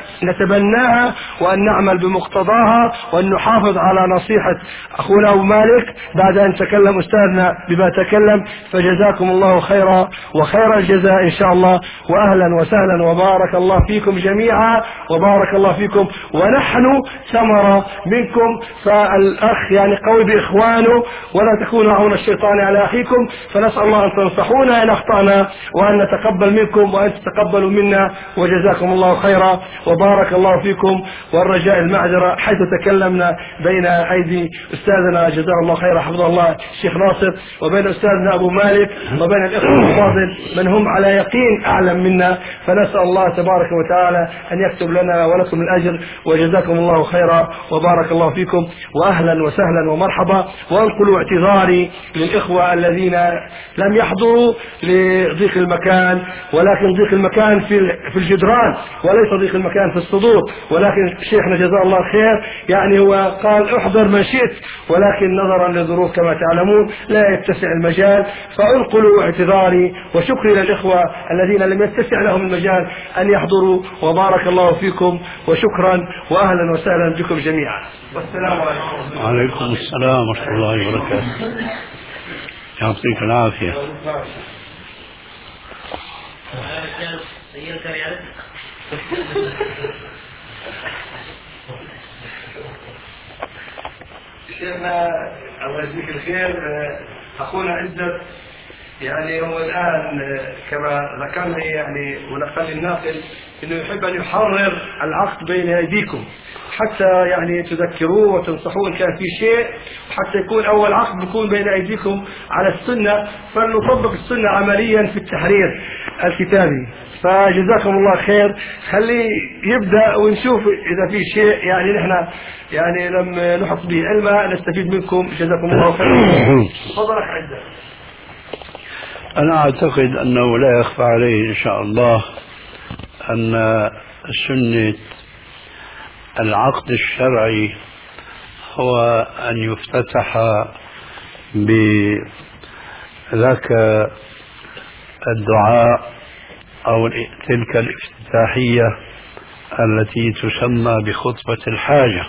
نتبناها وأن نعمل بمقتضاها، وأن نحافظ على نصيحة أخونا أبو مالك بعد أن تكلم أستاذنا بما تكلم. فجزاكم الله خيرا وخير الجزاء إن شاء الله، وأهلا وسهلا وبارك الله فيكم جميعا وبارك الله فيكم، ونحن ثمرة منكم أخاكم فالأخ يعني قوي بإخوانه، ولا تكونوا عون الشيطان على أخيكم. فنسأل الله أن تنصحونا إن أخطأنا وأن نتقبل منكم وأن تتقبلوا منا، وجزاكم الله خيرا وبارك الله فيكم. والرجاء المعذرة حيث تكلمنا بين أيدي أستاذنا جزاه الله خيرا حفظه الله الشيخ ناصر، وبين أستاذنا أبو مالك، وبين الإخوة الفاضل من هم على يقين أعلم منا، فنسأل الله تبارك وتعالى أن يكتب لنا ولكم الأجر، وجزاكم الله خيرا وبارك الله فيكم، وأهلا وسهلا ومرحبا. وأنقلوا اعتذاري للإخوة الذين لم يحضروا لضيق المكان، ولكن ضيق المكان في في الجدران وليس ضيق المكان في الصدور. ولكن شيخنا جزاه الله خير يعني هو قال احضر من شئت، ولكن نظرا للظروف كما تعلمون لا يتسع المجال، فانقلوا اعتذاري وشكري للإخوة الذين لم يتسع لهم المجال أن يحضروا، وبارك الله فيكم وشكرا وأهلا وسهلا بكم جميعا، والسلام عليكم. وعليكم السلام ورحمة الله وبركاته. يعطيك العافية. شيخنا الله يجزيك الخير، أخونا عزت يعني هو الآن كما ذكر لي يعني ونقل الناقل انه يحب ان يحرر العقد بين ايديكم حتى يعني تذكروه وتنصحوه ان كان في شيء، حتى يكون اول عقد يكون بين ايديكم على السنه، فلنطبق السنه عمليا في التحرير الكتابي. فجزاكم الله خير، خليه يبدا ونشوف اذا في شيء يعني نحن يعني لم نحط به علما نستفيد منكم. جزاكم الله خير. تفضلك عزة. أنا أعتقد أنه لا يخفى عليه إن شاء الله أن سنة العقد الشرعي هو أن يفتتح بذاك الدعاء أو تلك الافتتاحية التي تسمى بخطبة الحاجة.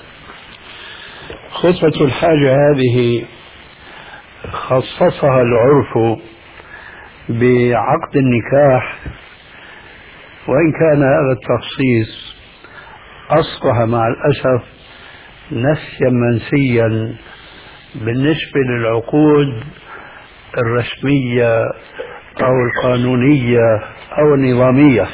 خطبة الحاجة هذه خصصها العرف بعقد النكاح، وإن كان هذا التخصيص أصبح مع الأسف نسيا منسيا بالنسبة للعقود الرسمية أو القانونية أو النظامية.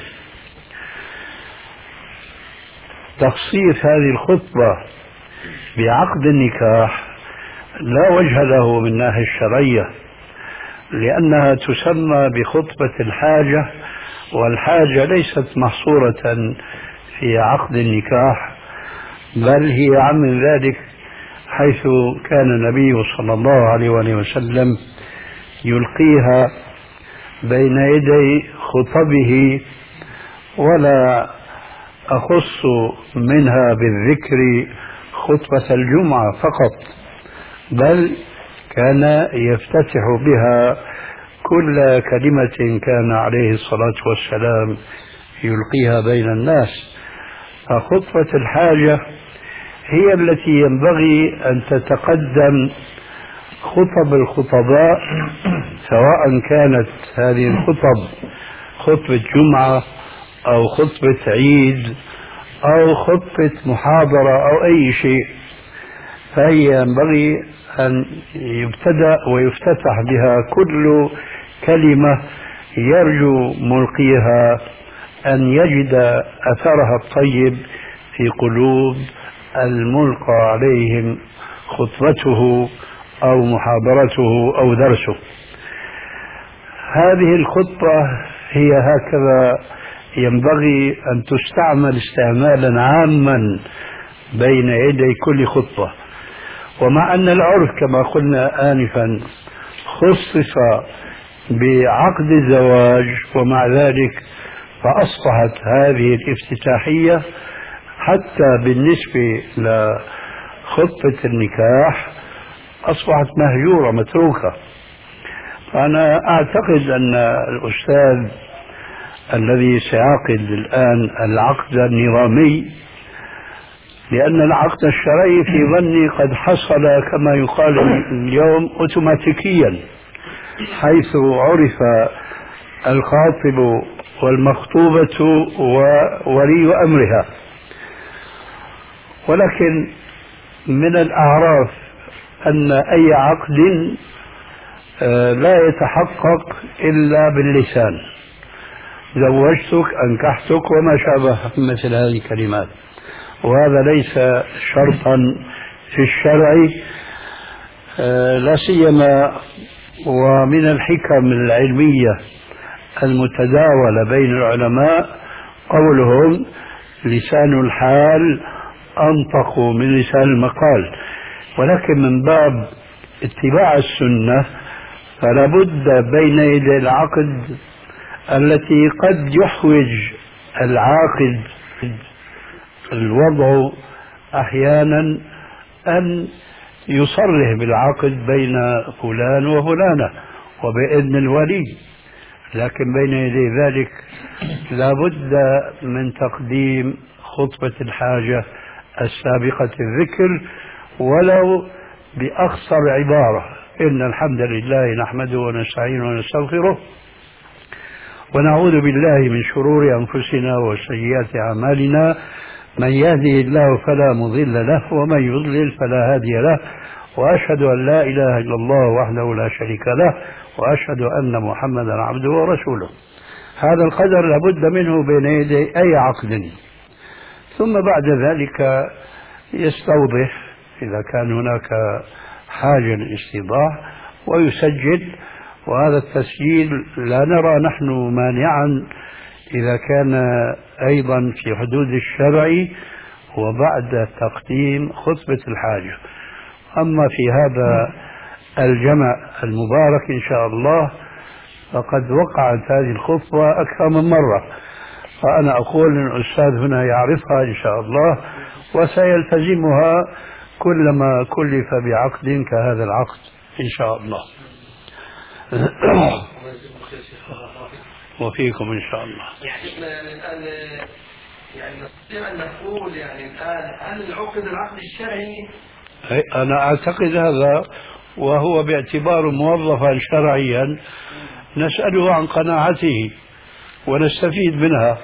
تخصيص هذه الخطبة بعقد النكاح لا وجه له من الناحية الشرعية، لأنها تسمى بخطبة الحاجة، والحاجة ليست محصورة في عقد النكاح، بل هي عم ذلك، حيث كان النبي صلى الله عليه وسلم يلقيها بين يدي خطبه، ولا أخص منها بالذكر خطبة الجمعة فقط، بل كان يفتتح بها كل كلمة كان عليه الصلاة والسلام يلقيها بين الناس. فخطبة الحاجة هي التي ينبغي أن تتقدم خطب الخطباء، سواء كانت هذه الخطب خطبة جمعة أو خطبة عيد أو خطبة محاضرة أو أي شيء، فهي ينبغي أن يبتدأ ويفتتح بها كل كلمة يرجو ملقيها أن يجد أثرها الطيب في قلوب الملقى عليهم خطبته أو محاضرته أو درسه. هذه الخطبة هي هكذا ينبغي أن تستعمل استعمالا عاما بين يدي كل خطبة. ومع أن العرف كما قلنا آنفا خصص بعقد الزواج، ومع ذلك فأصبحت هذه الافتتاحية حتى بالنسبة لخطبة النكاح أصبحت مهجورة متروكة. فأنا أعتقد أن الأستاذ الذي سيعقد الآن العقد النظامي، لأن العقد الشرعي في ظني قد حصل كما يقال اليوم أوتوماتيكيا، حيث عرف الخاطب والمخطوبة وولي أمرها. ولكن من الأعراف أن أي عقد لا يتحقق إلا باللسان، زوجتك، أنكحتك، وما شابه مثل هذه الكلمات، وهذا ليس شرطا في الشرع. لا سيما ومن الحكم العلمية المتداولة بين العلماء قولهم لسان الحال أنطق من لسان المقال، ولكن من باب اتباع السنة فلا بد بين يدي العقد التي قد يحوج العاقد الوضع أحيانا أن يصرح بالعقد بين فلان وفلانة وبإذن الولي، لكن بين يدي ذلك لا بد من تقديم خطبة الحاجة السابقة الذكر ولو بأقصر عبارة: إن الحمد لله نحمده ونستعينه ونستغفره ونعوذ بالله من شرور أنفسنا وسيئات أعمالنا، من يهده الله فلا مضل له ومن يضلل فلا هادي له، وأشهد أن لا إله إلا الله وحده لا شريك له، وأشهد أن محمدا عبده ورسوله. هذا القدر لابد منه بين يدي أي عقد. ثم بعد ذلك يستوضح إذا كان هناك حاجة للاستيضاح ويسجل، وهذا التسجيل لا نرى نحن مانعا إذا كان أيضا في حدود الشرع وبعد تقديم خطبة الحاجة. أما في هذا الجمع المبارك إن شاء الله فقد وقعت هذه الخطبة أكثر من مرة، فأنا أقول أن الأستاذ هنا يعرفها إن شاء الله وسيلتزمها كلما كلف بعقد كهذا العقد إن شاء الله. وفيكم إن شاء الله. يعني الآن يعني نستطيع أن نقول يعني الآن هل العقد العقد الشرعي؟ أنا أعتقد هذا، وهو باعتباره موظفا شرعيا نسأله عن قناعته ونستفيد منها.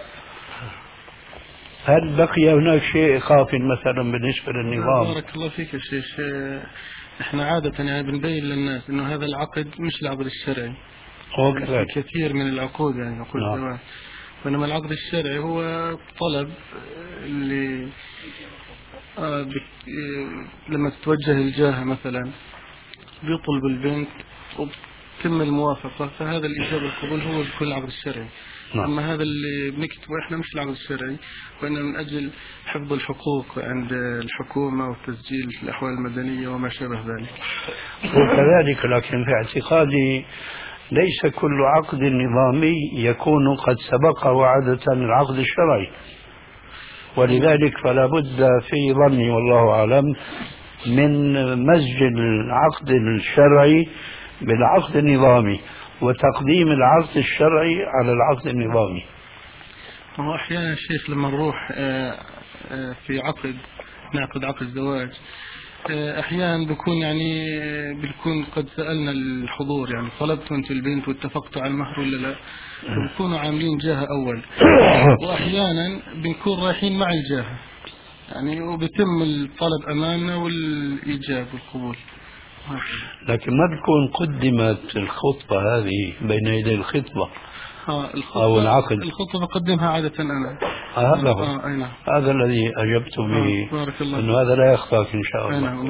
هل بقي هناك شيء خاف مثلا بالنسبة للنظام؟ بارك الله فيك يا شيخ. احنا عادة يعني بنبين للناس انه هذا العقد مش العقد الشرعي. هو في كثير من العقود يعني عقود الزواج، بينما العقد الشرعي هو طلب اللي آه بك... لما تتوجه الجاهة مثلا بيطلب البنت وتم الموافقة، فهذا الإجابة والقبول هو بكل العقد الشرعي. نعم. أما هذا اللي بنكتبه إحنا مش العقد الشرعي، وإنما من أجل حفظ الحقوق عند الحكومة والتسجيل في الأحوال المدنية وما شابه ذلك. وكذلك لكن في اعتقادي ليس كل عقد نظامي يكون قد سبقه عادة العقد الشرعي، ولذلك فلا بد في ظني والله أعلم من مزج العقد الشرعي بالعقد النظامي وتقديم العقد الشرعي على العقد النظامي. هو أحيانا الشيخ لما نروح في عقد نعقد عقد زواج أحيانا بيكون يعني بيكون قد سألنا الحضور يعني طلبتوا أنتوا البنت واتفقتوا على المهر ولا لا، بيكونوا عاملين جاهة أول، وأحيانا بنكون رايحين مع الجاهة يعني وبيتم الطلب أمامنا والإيجاب والقبول. لكن ما بتكون قدمت الخطبة هذه بين يدي الخطبة أو العقد؟ الخطبة بقدمها عادة أنا. هذا هو آه أينا. هذا الذي أجبت به آه أنه هذا لا يخفاك إن شاء الله. يعني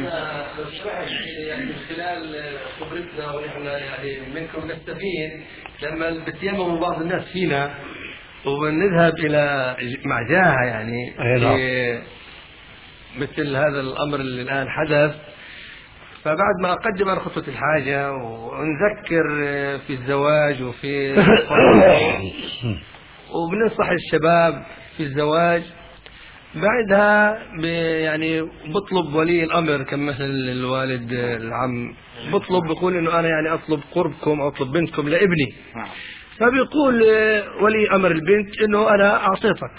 من خلال خبرتنا ونحن يعني منكم نستفيد لما بتيمم بعض الناس فينا وبنذهب إلى مع جاهة يعني مثل هذا الأمر اللي الآن حدث، فبعد ما أقدم أنا خطوة الحاجة ونذكر في الزواج وفي وبننصح الشباب في الزواج، بعدها يعني بطلب ولي الأمر كمثل الوالد العم بطلب بيقول إنه أنا يعني أطلب قربكم أو أطلب بنتكم لابني، فبيقول ولي أمر البنت إنه أنا أعطيتك.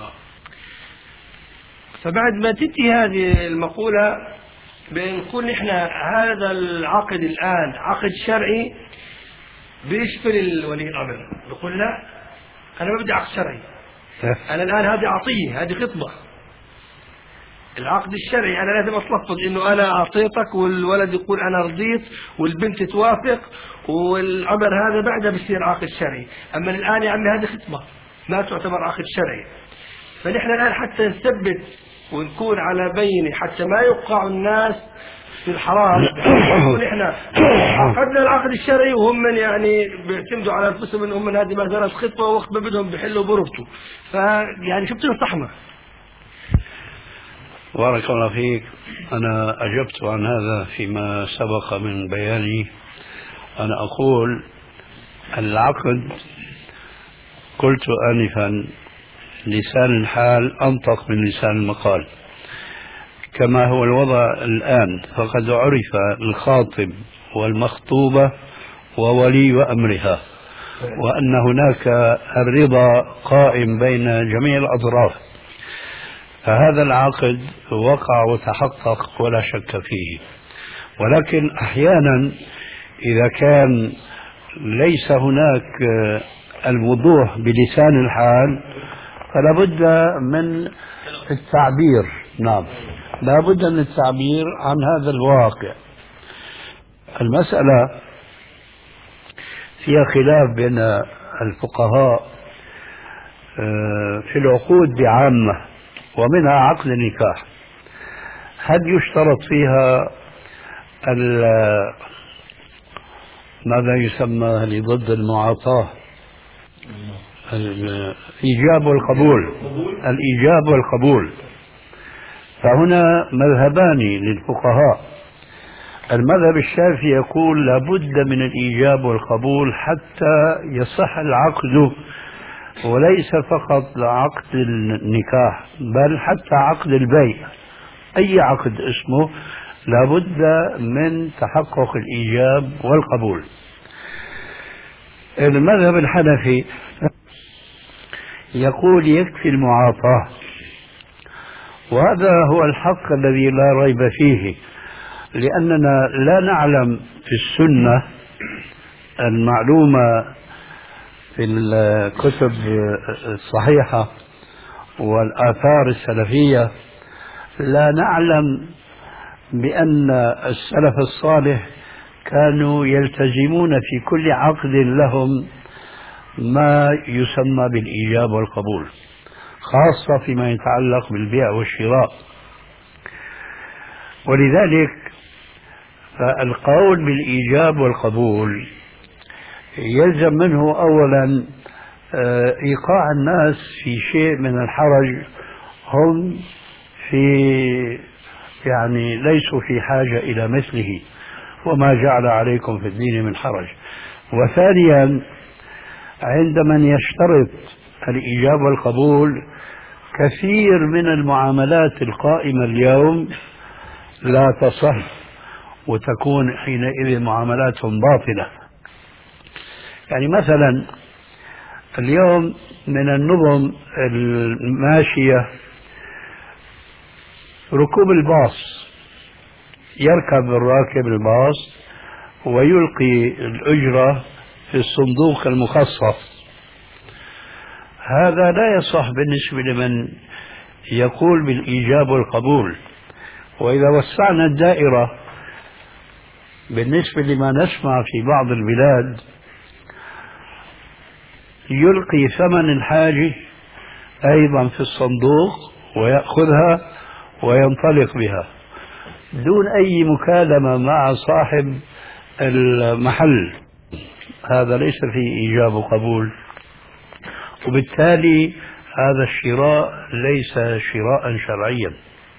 فبعد ما تنتهي هذه المقولة بنقول نحن هذا العقد الآن عقد شرعي بيشفل ولي الأمر، بيقول لا أنا ما بدي عقد شرعي، أنا الآن هذه عطية، هذه خطبة، العقد الشرعي أنا لازم أتلفظ إنه أنا أعطيتك، والولد يقول أنا رضيت، والبنت توافق، والأمر هذا بعدها بيصير عقد شرعي. أما الآن يا عمي هذه خطبة ما تعتبر عقد شرعي. فنحن الآن حتى نثبت ونكون على بينة حتى ما يوقع الناس في الحرام، نقول احنا عقدنا العقد الشرعي وهم من يعني بيعتمدوا على انفسهم انهم من هذه ما زالت خطبه ووقت ما بدهم بيحلوا بربطوا. فيعني شو بتنصحنا؟ بارك الله فيك. أنا أجبت عن هذا فيما سبق من بياني. أنا أقول العقد قلت آنفا لسان الحال أنطق من لسان المقال، كما هو الوضع الآن. فقد عرف الخاطب والمخطوبة وولي أمرها، وأن هناك الرضا قائم بين جميع الأطراف، فهذا العقد وقع وتحقق ولا شك فيه. ولكن أحيانا إذا كان ليس هناك الوضوح بلسان الحال فلا بد من التعبير. نعم، لا بد من التعبير عن هذا الواقع. المسألة فيها خلاف بين الفقهاء في العقود بعامة، ومنها عقد النكاح. هل يشترط فيها ماذا يسمى لضد المعاطاة؟ الإيجاب والقبول. الإيجاب والقبول. فهنا مذهبان للفقهاء. المذهب الشافعي يقول لابد من الإيجاب والقبول حتى يصح العقد، وليس فقط عقد النكاح بل حتى عقد البيع، أي عقد اسمه لابد من تحقق الإيجاب والقبول. المذهب الحنفي يقول يكفي المعاطاة، وهذا هو الحق الذي لا ريب فيه، لأننا لا نعلم في السنة المعلومة في الكتب الصحيحة والآثار السلفية، لا نعلم بأن السلف الصالح كانوا يلتزمون في كل عقد لهم ما يسمى بالإيجاب والقبول، خاصة فيما يتعلق بالبيع والشراء. ولذلك فالقول بالإيجاب والقبول يلزم منه أولا إيقاع الناس في شيء من الحرج هم في يعني ليسوا في حاجة إلى مثله، وما جعل عليكم في الدين من حرج. وثانيا عند من يشترط الإيجاب والقبول كثير من المعاملات القائمة اليوم لا تصح، وتكون حينئذ معاملاتهم باطلة. يعني مثلا اليوم من النظم الماشية ركوب الباص، يركب الراكب الباص ويلقي الأجرة في الصندوق المخصص. هذا لا يصح بالنسبة لمن يقول بالإيجاب والقبول. وإذا وسعنا الدائرة بالنسبة لما نسمع في بعض البلاد، يلقي ثمن الحاجة أيضا في الصندوق ويأخذها وينطلق بها دون أي مكالمة مع صاحب المحل. هذا ليس فيه إيجاب وقبول، وبالتالي هذا الشراء ليس شراء شرعيا.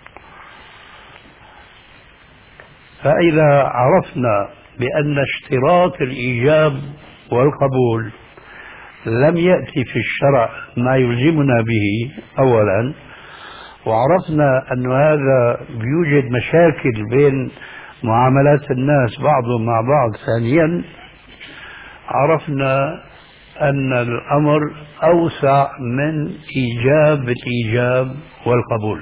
فإذا عرفنا بأن اشتراط الإيجاب والقبول لم يأتي في الشرع ما يلزمنا به أولا، وعرفنا أن هذا بيوجد مشاكل بين معاملات الناس بعضهم مع بعض ثانيا، عرفنا أن الأمر أوسع من إيجاب الإيجاب والقبول.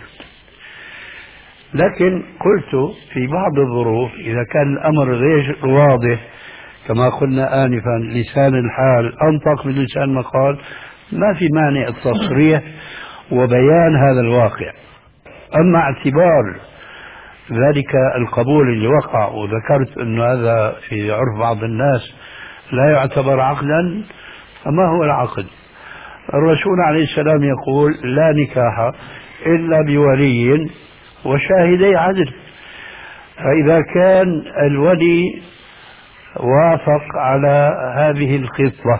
لكن قلت في بعض الظروف إذا كان الأمر غير واضح كما قلنا آنفا لسان الحال أنطق من لسان المقال، ما في مانع التصريح وبيان هذا الواقع. أما اعتبار ذلك القبول اللي وقع، وذكرت أن هذا في عرف بعض الناس لا يعتبر عقدا، فما هو العقد؟ الرسول عليه السلام يقول لا نكاح إلا بولي وشاهدي عدل. فإذا كان الولي وافق على هذه الخطة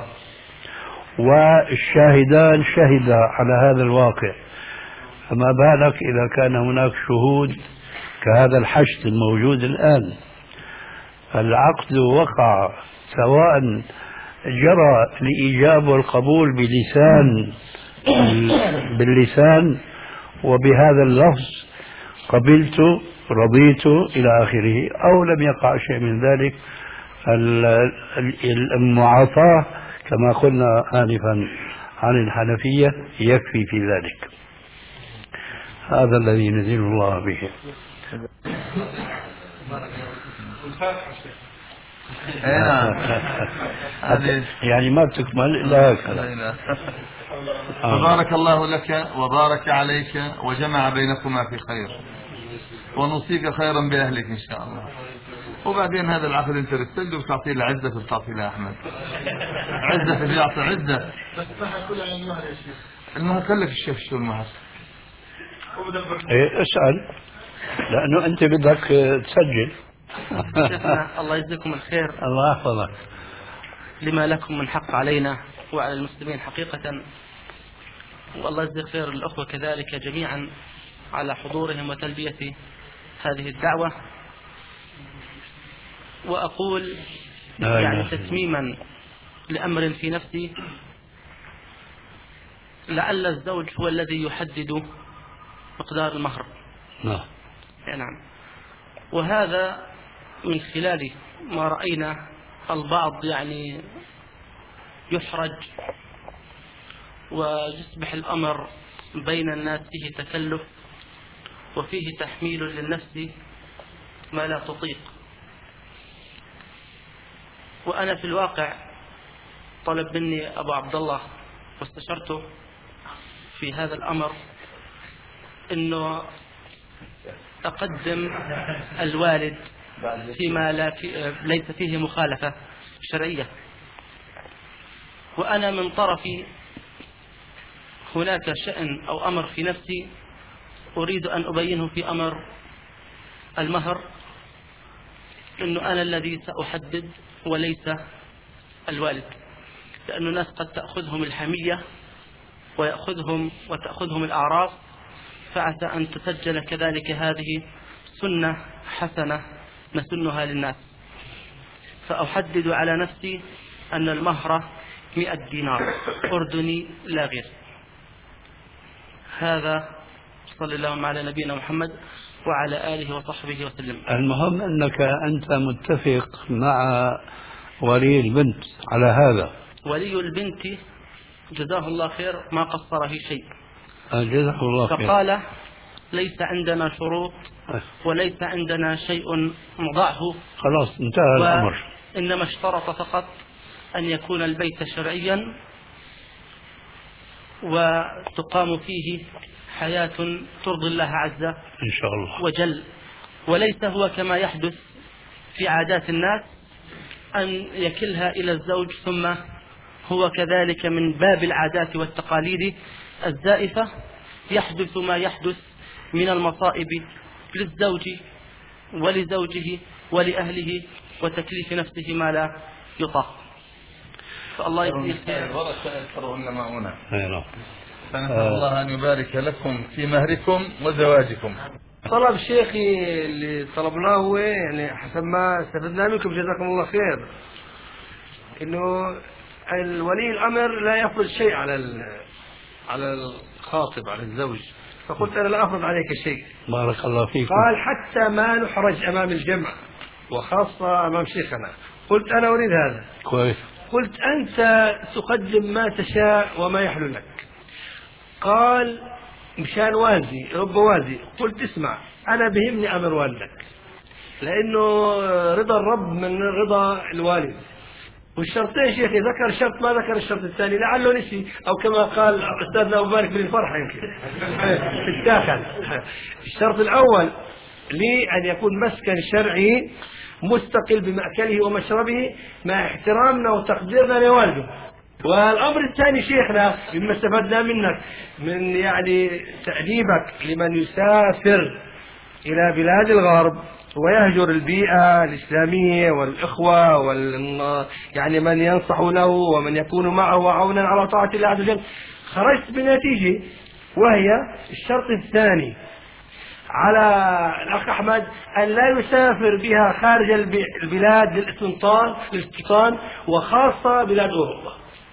والشاهدان شهدا على هذا الواقع، فما بالك إذا كان هناك شهود كهذا الحشد الموجود الآن؟ العقد وقع، سواء جرى الإيجاب والقبول بلسان باللسان وبهذا اللفظ قبلت رضيت إلى آخره، أو لم يقع شيء من ذلك، المعاطاة كما قلنا آنفا عن الحنفية يكفي في ذلك. هذا الذي نزل الله به. يعني ما بتكمل إلا هكذا. فبارك الله لك وبارك عليك وجمع بينكما في خير، ونوصيك خيرا بأهلك إن شاء الله. وبعدين هذا العقد انت بتسجله وتعطيه له عزة وتعطيه له أحمد عزة، بيعطي عزة. بس ما كل عن المهر يا شيخ. المهر كلف الشيخ شو المهر؟ ايه اسأل، لأنه أنت بدك تسجل. شيخنا الله يجزيكم الخير، الله يحفظك. لما لكم من حق علينا وعلى المسلمين حقيقة، والله يجزي خير الأخوة كذلك جميعا على حضورهم وتلبية هذه الدعوة. وأقول يعني تتميما لأمر في نفسي، لعل الزوج هو الذي يحدد مقدار المهر. نعم. نعم. وهذا من خلال ما رأينا البعض يعني يحرج ويصبح الأمر بين الناس فيه تكلف وفيه تحميل للنفس ما لا تطيق. وأنا في الواقع طلب مني أبو عبد الله واستشرته في هذا الأمر أنه أقدم الوالد فيما لا في ليس فيه مخالفة شرعية، وأنا من طرفي هناك شأن أو أمر في نفسي أريد أن أبينه في أمر المهر، أنه أنا الذي سأحدد وليس الوالد، لأن الناس قد تأخذهم الحمية ويأخذهم وتأخذهم الأعراض، فعسى أن تسجل كذلك هذه سنة حسنة نسنها للناس. فأحدد على نفسي أن المهر مئة دينار أردني لا غير. هذا صلى الله على نبينا محمد وعلى آله وصحبه وسلم. المهم أنك أنت متفق مع ولي البنت على هذا. ولي البنت جزاه الله خير ما قصر في شيء، جزاه الله خير. فقال ليس عندنا شروط وليس عندنا شيء نضعه، خلاص انتهى الأمر، إنما اشترط فقط أن يكون البيت شرعيا وتقام فيه حياة ترضي الله عز إن شاء الله وجل، وليس هو كما يحدث في عادات الناس أن يكلها إلى الزوج ثم هو كذلك من باب العادات والتقاليد الزائفة يحدث ما يحدث من المصائب للزوج ولزوجه ولأهله وتكليف نفسه ما لا يطاق. فالله يجزيه خير. ورثة معنا. نعم. فنسأل الله أن يبارك لكم في مهركم وزواجكم. طلب شيخي اللي طلبناه هو يعني حسب ما استفدنا منكم جزاكم الله خير، انه الولي الامر لا يفرض شيء على على الخاطب على الزوج، فقلت انا لا افرض عليك شيء. بارك الله فيكم. قال حتى ما نحرج امام الجمع وخاصه امام شيخنا. قلت انا اريد هذا. كويس. قلت انت تقدم ما تشاء وما يحلو لك. قال مشان والدي رب والدي. قلت اسمع انا بهمني امر والدك، لانه رضا الرب من رضا الوالد، والشرطين شيخي ذكر شرط ما ذكر الشرط الثاني لعله نسي، أو كما قال أستاذنا أبو مالك بالفرحة يمكن في الداخل. الشرط الأول لأن يكون مسكن شرعي مستقل بمأكله ومشربه مع احترامنا وتقديرنا لوالده. والأمر الثاني شيخنا مما استفدنا منك من يعني تأديبك لمن يسافر إلى بلاد الغرب ويهجر البيئة الإسلامية والإخوة وال يعني من ينصح له ومن يكون معه عونا على طاعة الله عز وجل، خرجت بنتيجة وهي الشرط الثاني على الأخ أحمد أن لا يسافر بها خارج البلاد للاستنطان للاستيطان، وخاصة بلاد أوروبا،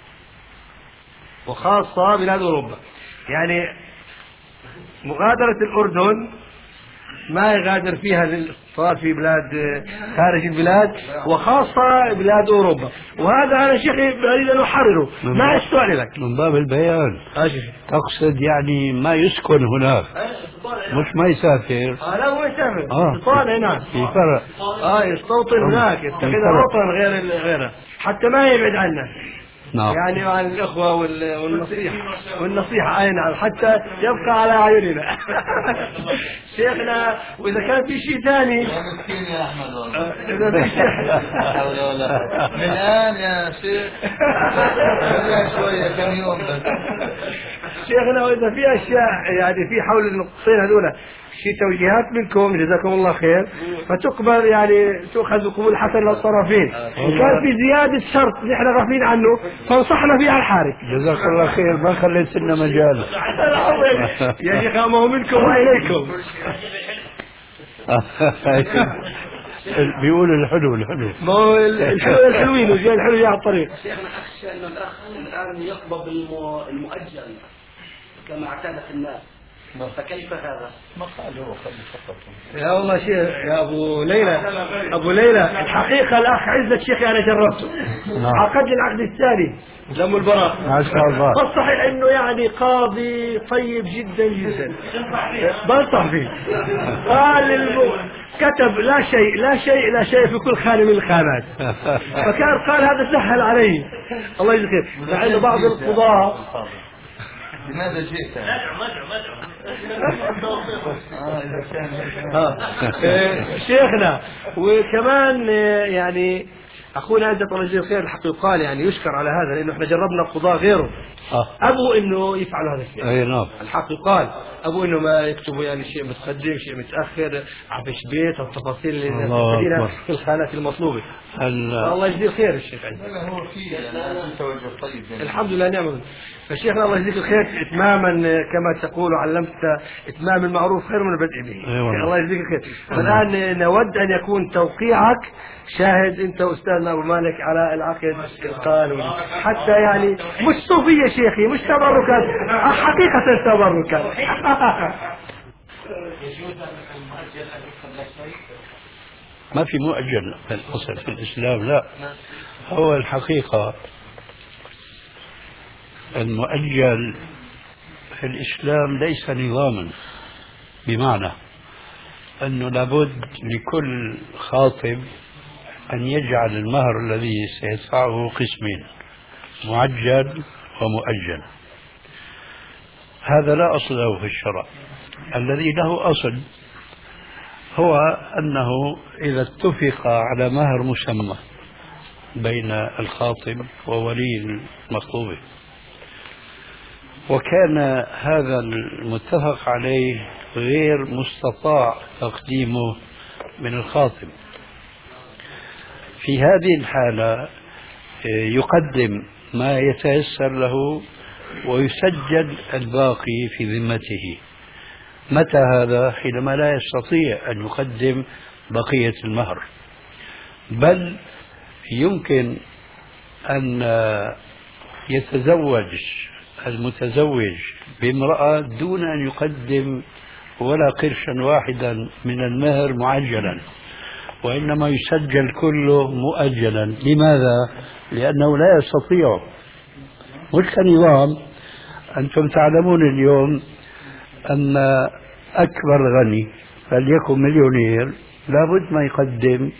وخاصة بلاد أوروبا. يعني مغادرة الأردن ما يغادر فيها للاستيطان في بلاد خارج البلاد، وخاصة بلاد أوروبا. وهذا أنا شيخي أريد أن أحرره مع السؤال لك من باب البيان. تقصد يعني ما يسكن هناك مش ما يسافر؟ آه لا هو يسافر آه. استيطان هناك في فرق. اه يستوطن هناك، يتخذ وطن غير غيره حتى ما يبعد عنا. نعم. يعني عن الأخوة والنصيحة والنصيحة أي نعم حتى يبقى على أعيننا. شيخنا وإذا كان في شيء ثاني يا أحمد والله إذا في شيء من الآن يا شيخ شوية كم يوم بس. شيخنا وإذا في أشياء يعني في حول النقطتين هذولا شيء توجيهات منكم جزاكم الله خير فتقبل يعني تؤخذ قبول حسن للطرفين. كان في زيادة شرط نحن غافلين عنه فانصحنا فيه على الحارة. جزاك الله خير ما خليت لنا مجال. يا شيخ ما هو منكم وإليكم. بيقولوا الحلو الحلو ما هو الحلو الحلوين وجاي الحلو على الطريق. شيخنا أخشى أن الأخ الآن يقبض المؤجل كما اعتادت الناس، فكيف هذا؟ ما قال هو فقط. يا والله شيخ يا أبو ليلى أبو ليلى الحقيقة الأخ عزت شيخي أنا جربته عقد لي العقد الثاني لم البراء، فالصحيح إنه يعني قاضي طيب جدا جدا بنصح فيه. قال المو... كتب لا شيء لا شيء لا شيء في كل خانة من الخانات، فكان قال هذا سهل علي الله يجزيه خير. مع إنه بعض القضاة لماذا جئت؟ شيخنا وكمان يعني أخونا عزت الله يجزيه الخير الحق يقال يعني يشكر على هذا لأنه احنا جربنا القضاء غيره أبو إنه يفعل هذا الشيء. أي نعم. الحق يقال أبو إنه ما يكتبوا يعني شيء متقدم شيء متأخر عفش بيت أو التفاصيل اللي نستفيدها في الخانات المطلوبة. الله يجزيه الخير الشيخ عزت. هو في يعني توجه طيب يعني. الحمد لله نعم. فشيخنا الله يجزيك الخير إتماما كما تقول علمت إتمام المعروف خير من البدء به. الله يجزيك الخير. فالآن نود أن يكون توقيعك شاهد أنت أستاذنا أبو مالك على العقد القانوني حتى يعني مش صوفية شيخي مش تبركات حقيقة تبركات. ما في مؤجل في الأصل في الإسلام لا. هو الحقيقة المؤجل في الإسلام ليس نظاما، بمعنى أنه لابد لكل خاطب أن يجعل المهر الذي سيدفعه قسمين معجل ومؤجل. هذا لا أصل له في الشرع. الذي له أصل هو أنه إذا اتفق على مهر مسمى بين الخاطب وولي المخطوبة وكان هذا المتفق عليه غير مستطاع تقديمه من الخاطب، في هذه الحالة يقدم ما يتيسر له ويسجل الباقي في ذمته. متى هذا؟ حينما لا يستطيع أن يقدم بقية المهر، بل يمكن أن يتزوج المتزوج بامرأة دون أن يقدم ولا قرشا واحدا من المهر معجلا، وإنما يسجل كله مؤجلا. لماذا؟ لأنه لا يستطيع. مش كنظام. أنتم تعلمون اليوم أن أكبر غني فليكن مليونير لابد ما يقدم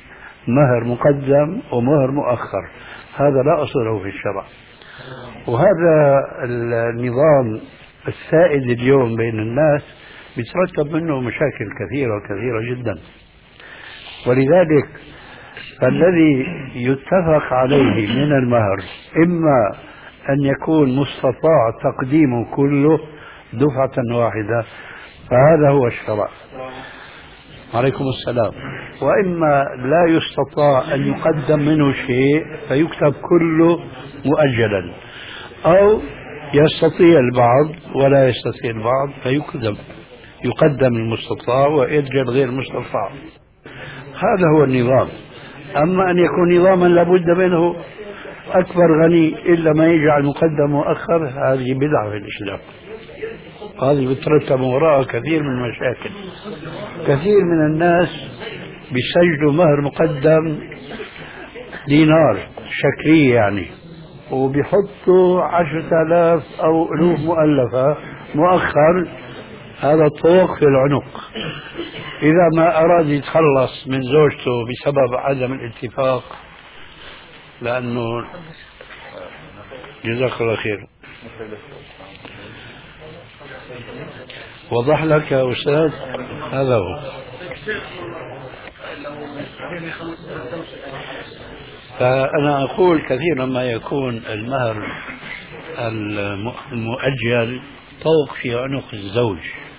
مهر مقدم ومهر مؤخر، هذا لا أصل له في الشرع. وهذا النظام السائد اليوم بين الناس بيترتب منه مشاكل كثيرة كثيرة جدا. ولذلك فالذي يتفق عليه من المهر إما أن يكون مستطاع تقديمه كله دفعة واحدة، فهذا هو الشرع. عليكم السلام. وإما لا يستطاع أن يقدم منه شيء فيكتب كله مؤجلا، أو يستطيع البعض ولا يستطيع البعض فيقدم يقدم المستطاع ويؤجل غير المستطاع. هذا هو النظام. أما أن يكون نظاما لابد منه أكبر غني إلا ما يجعل مقدم مؤخر، هذه بدعة في الإسلام. هذه بترتب وراءها كثير من المشاكل. كثير من الناس بيسجلوا مهر مقدم دينار شكلية يعني، وبيحطوا عشرة آلاف أو ألوف مؤلفة مؤخر، هذا طوق في العنق. إذا ما أراد يتخلص من زوجته بسبب عدم الاتفاق، لأنه جزاك الله خير. وضح لك يا أستاذ، هذا هو. فأنا أقول كثيرا ما يكون المهر المؤجل طوق في عنق الزوج.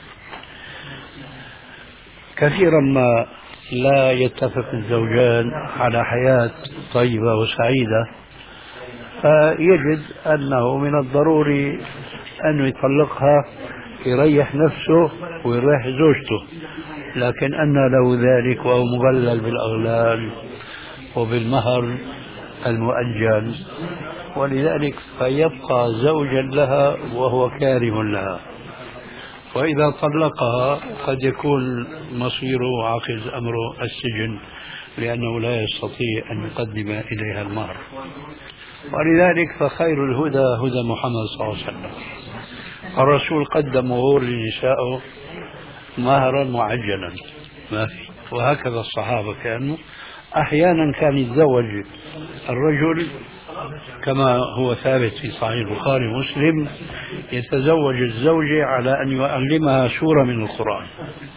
كثيرا ما لا يتفق الزوجان على حياة طيبة وسعيدة، فيجد أنه من الضروري أن يطلقها يريح نفسه ويريح زوجته، لكن أن له ذلك وهو مغلل بالأغلال وبالمهر المؤجل، ولذلك فيبقى زوجا لها وهو كاره لها. وإذا طلقها قد يكون مصيره عاقز أمره السجن، لأنه لا يستطيع أن يقدم إليها المهر. ولذلك فخير الهدى هدى محمد صلى الله عليه وسلم. الرسول قدم وهو لنسائه مهرا معجلا ما في، وهكذا الصحابة كانوا. أحيانا كان يتزوج الرجل كما هو ثابت في صحيح البخاري ومسلم، يتزوج الزوجة على أن يعلمها سورة من القرآن.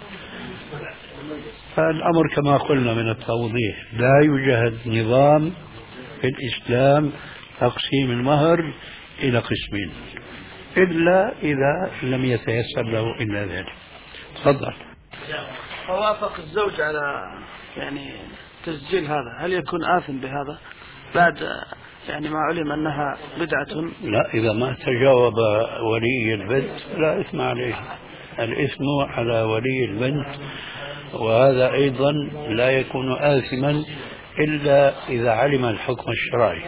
فالأمر كما قلنا من التوضيح، لا يوجد نظام في الإسلام تقسيم المهر إلى قسمين إلا إذا لم يتيسر له إلا ذلك. تفضل. فوافق الزوج على يعني تسجيل هذا، هل يكون آثم بهذا بعد يعني ما علم أنها بدعة؟ لا، إذا ما تجاوب ولي البنت لا إثم عليه. الإثم على ولي البنت، وهذا أيضا لا يكون آثما إلا إذا علم الحكم الشرعي.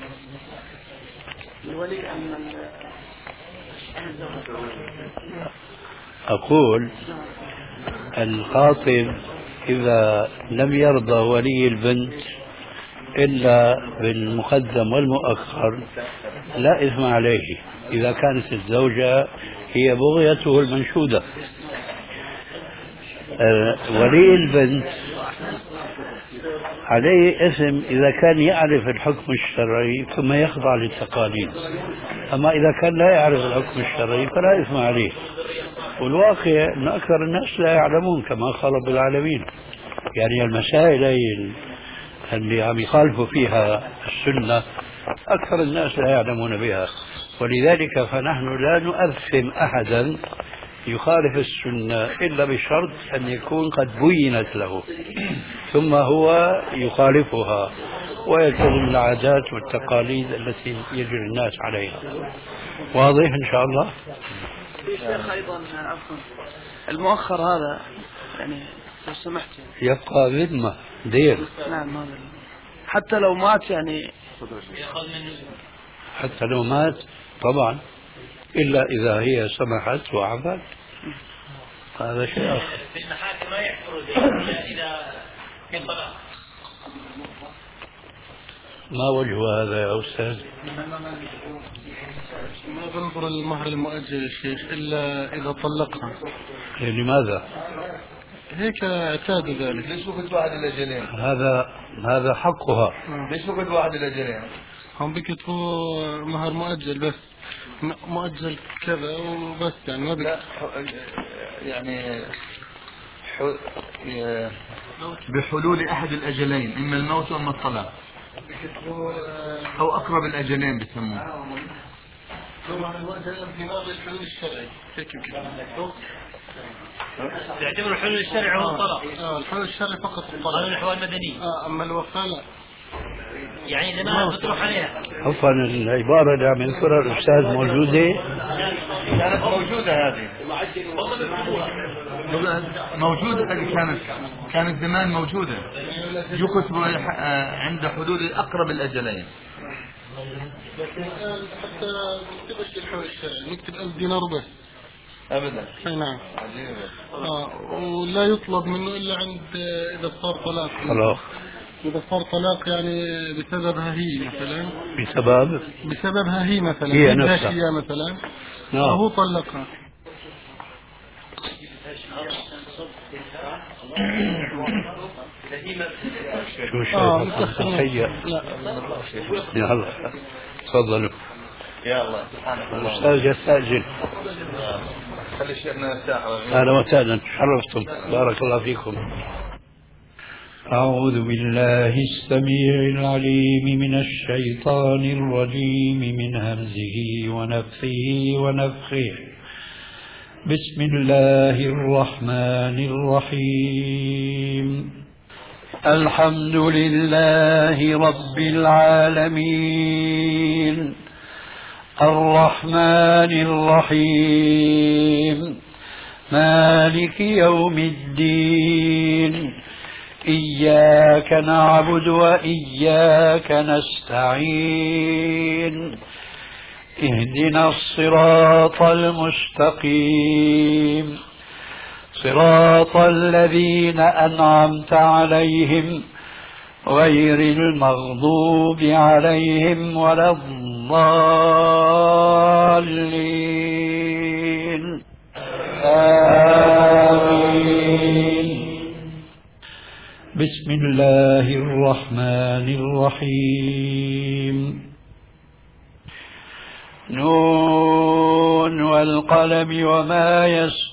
أقول الخاطب إذا لم يرضى ولي البنت إلا بالمقدم والمؤخر لا إثم عليه إذا كانت الزوجة هي بغيته المنشودة. أه ولي البنت عليه اسم إذا كان يعرف الحكم الشرعي ثم يخضع للتقاليد، أما إذا كان لا يعرف الحكم الشرعي فلا إثم عليه. والواقع أن أكثر الناس لا يعلمون كما قال رب العالمين. يعني المسائل اللي عم يخالفوا فيها السنة أكثر الناس لا يعلمون بها، ولذلك فنحن لا نؤثم أحدا يخالف السنة إلا بشرط أن يكون قد بينت له ثم هو يخالفها ويلتزم العادات والتقاليد التي يجري الناس عليها. واضح إن شاء الله؟ شيخ أيضا عفوا المؤخر هذا يعني لو سمحت يبقى ذمة دير. نعم هذا حتى لو مات يعني حتى لو مات طبعا، إلا إذا هي سمحت وعفت هذا شيء آخر. في المحاكم ما يحفروا إذا في طلاق. ما وجه هذا يا أستاذ؟ ما بنظر المهر المؤجل الشيخ إلا إذا طلقها. لماذا؟ هيك اعتادوا ذلك. ليش وقت واحد الأجلين؟ هذا هذا حقها. ليش وقت واحد الأجلين؟ هم بيكتبوا مهر مؤجل بس، مؤجل كذا وبس، يعني ما بك... يعني بحلول أحد الأجلين، إما الموت وإما الطلاق، أو أقرب الأجلين بيسموه. يعتبر الحلول الشرعي هو الطلاق. اه الحلول الشرعي فقط الطلاق. قانون الأحوال المدنية. اه أما الوفاة لا. يعني إذا ما بتروح عليها. عفوا العبارة اللي عم يذكرها الأستاذ موجودة؟ كانت موجودة هذه. موجودة هذه كانت كانت زمان موجودة. جو كتبوا عند حدود أقرب الأجلين. حتى نكتبش الحلول الشرعي، نكتب ألف دينار بس. أبدا. أي نعم. آه ولا يطلب منه إلا عند إذا صار طلاق. طلاق. إذا صار طلاق يعني بسببها هي مثلا. بسبب؟ بسببها هي مثلا. هي نفسها. هي مثلا. نعم. فهو طلقها. شو شيء آه متخيل. لا. يلا تفضلوا. يا الله سبحانك الله. الأستاذ يستأجل. خلي شيخنا يرتاح. أهلا وسهلا، شرفتم، بارك الله فيكم. أعوذ بالله السميع العليم من الشيطان الرجيم من همزه ونفخه ونفخه. بسم الله الرحمن الرحيم. الحمد لله رب العالمين الرحمن الرحيم مالك يوم الدين إياك نعبد وإياك نستعين اهدنا الصراط المستقيم صراط الذين أنعمت عليهم غير المغضوب عليهم ولا الضالين آمين. بسم الله الرحمن الرحيم. نون والقلم وما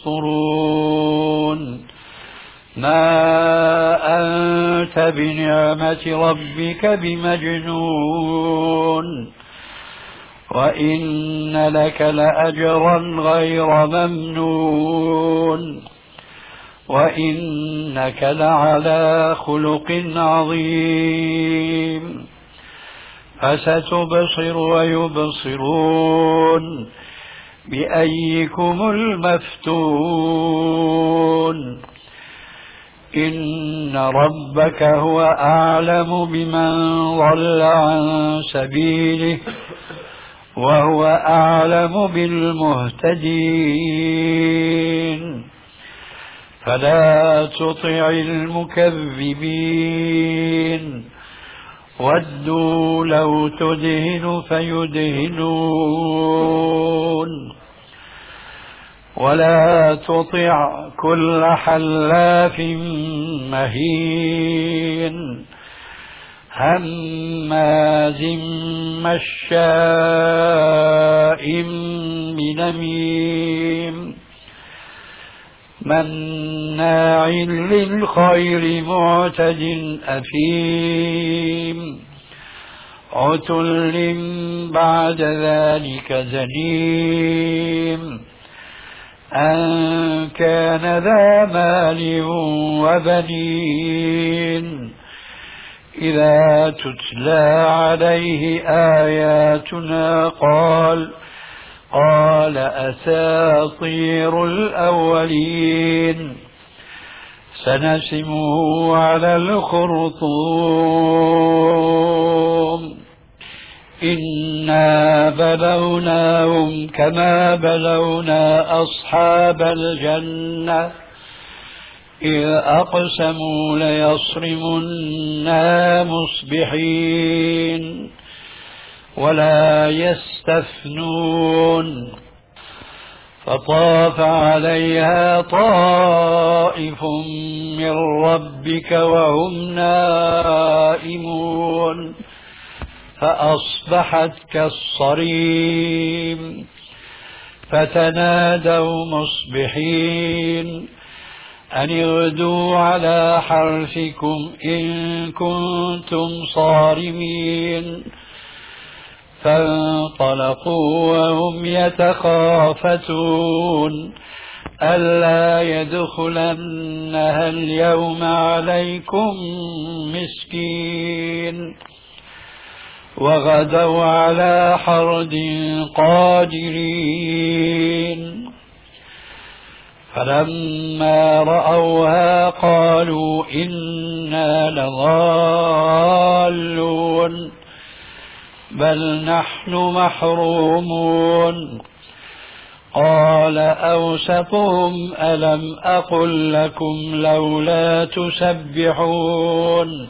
يسطرون ما أنت بنعمة ربك بمجنون وإن لك لأجرا غير ممنون وإنك لعلى خلق عظيم فستبصر ويبصرون بأيكم المفتون إن ربك هو أعلم بمن ضل عن سبيله وهو أعلم بالمهتدين فلا تطع المكذبين ودوا لو تدهن فيدهنون ولا تطع كل حلاف مهين هماز مشاء بنميم مناع للخير معتد أثيم عتل بعد ذلك زنيم أن كان ذا مال وبنين إذا تتلى عليه آياتنا قال قال أساطير الأولين سنسمه على الخرطوم إنا بلوناهم كما بلونا أصحاب الجنة إذ أقسموا ليصرمنا مصبحين ولا يستثنون فطاف عليها طائف من ربك وهم نائمون فأصبحت كالصريم فتنادوا مصبحين أن اغدوا على حرثكم إن كنتم صارمين فانطلقوا وهم يتخافتون ألا يدخلنها اليوم عليكم مسكين وغدوا على حرد قادرين فلما رأوها قالوا إنا لضالون بل نحن محرومون قال أوسطهم ألم أقل لكم لولا تسبحون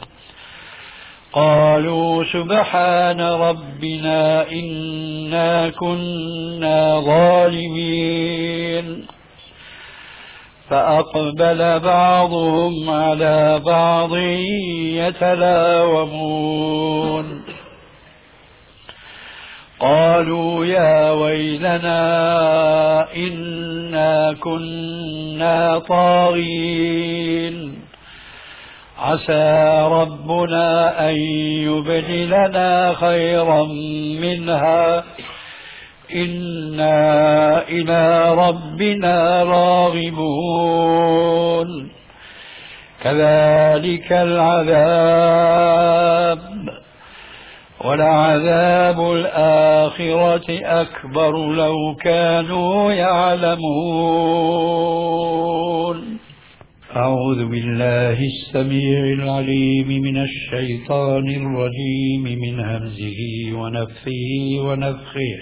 قالوا سبحان ربنا إنا كنا ظالمين فأقبل بعضهم على بعض يتلاومون قالوا يا ويلنا إنا كنا طاغين عسى ربنا أن يبدلنا خيرا منها إنا إلى ربنا راغبون كذلك العذاب ولعذاب الآخرة أكبر لو كانوا يعلمون أعوذ بالله السميع العليم من الشيطان الرجيم من همزه ونفثه ونفخه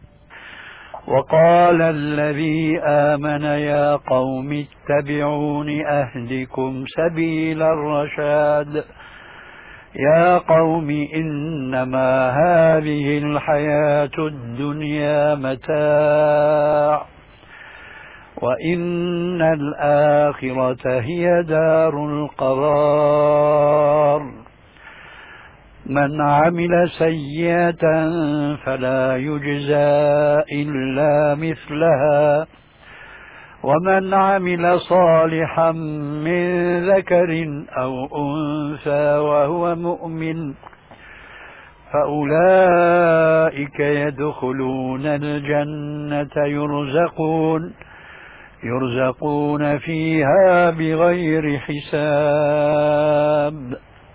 وقال الذي آمن يا قوم اتبعون أهدكم سبيل الرشاد يا قوم إنما هذه الحياة الدنيا متاع وإن الآخرة هي دار القرار من عمل سيئة فلا يجزى إلا مثلها ومن عمل صالحا من ذكر أو أنثى وهو مؤمن فأولئك يدخلون الجنة يرزقون يرزقون فيها بغير حساب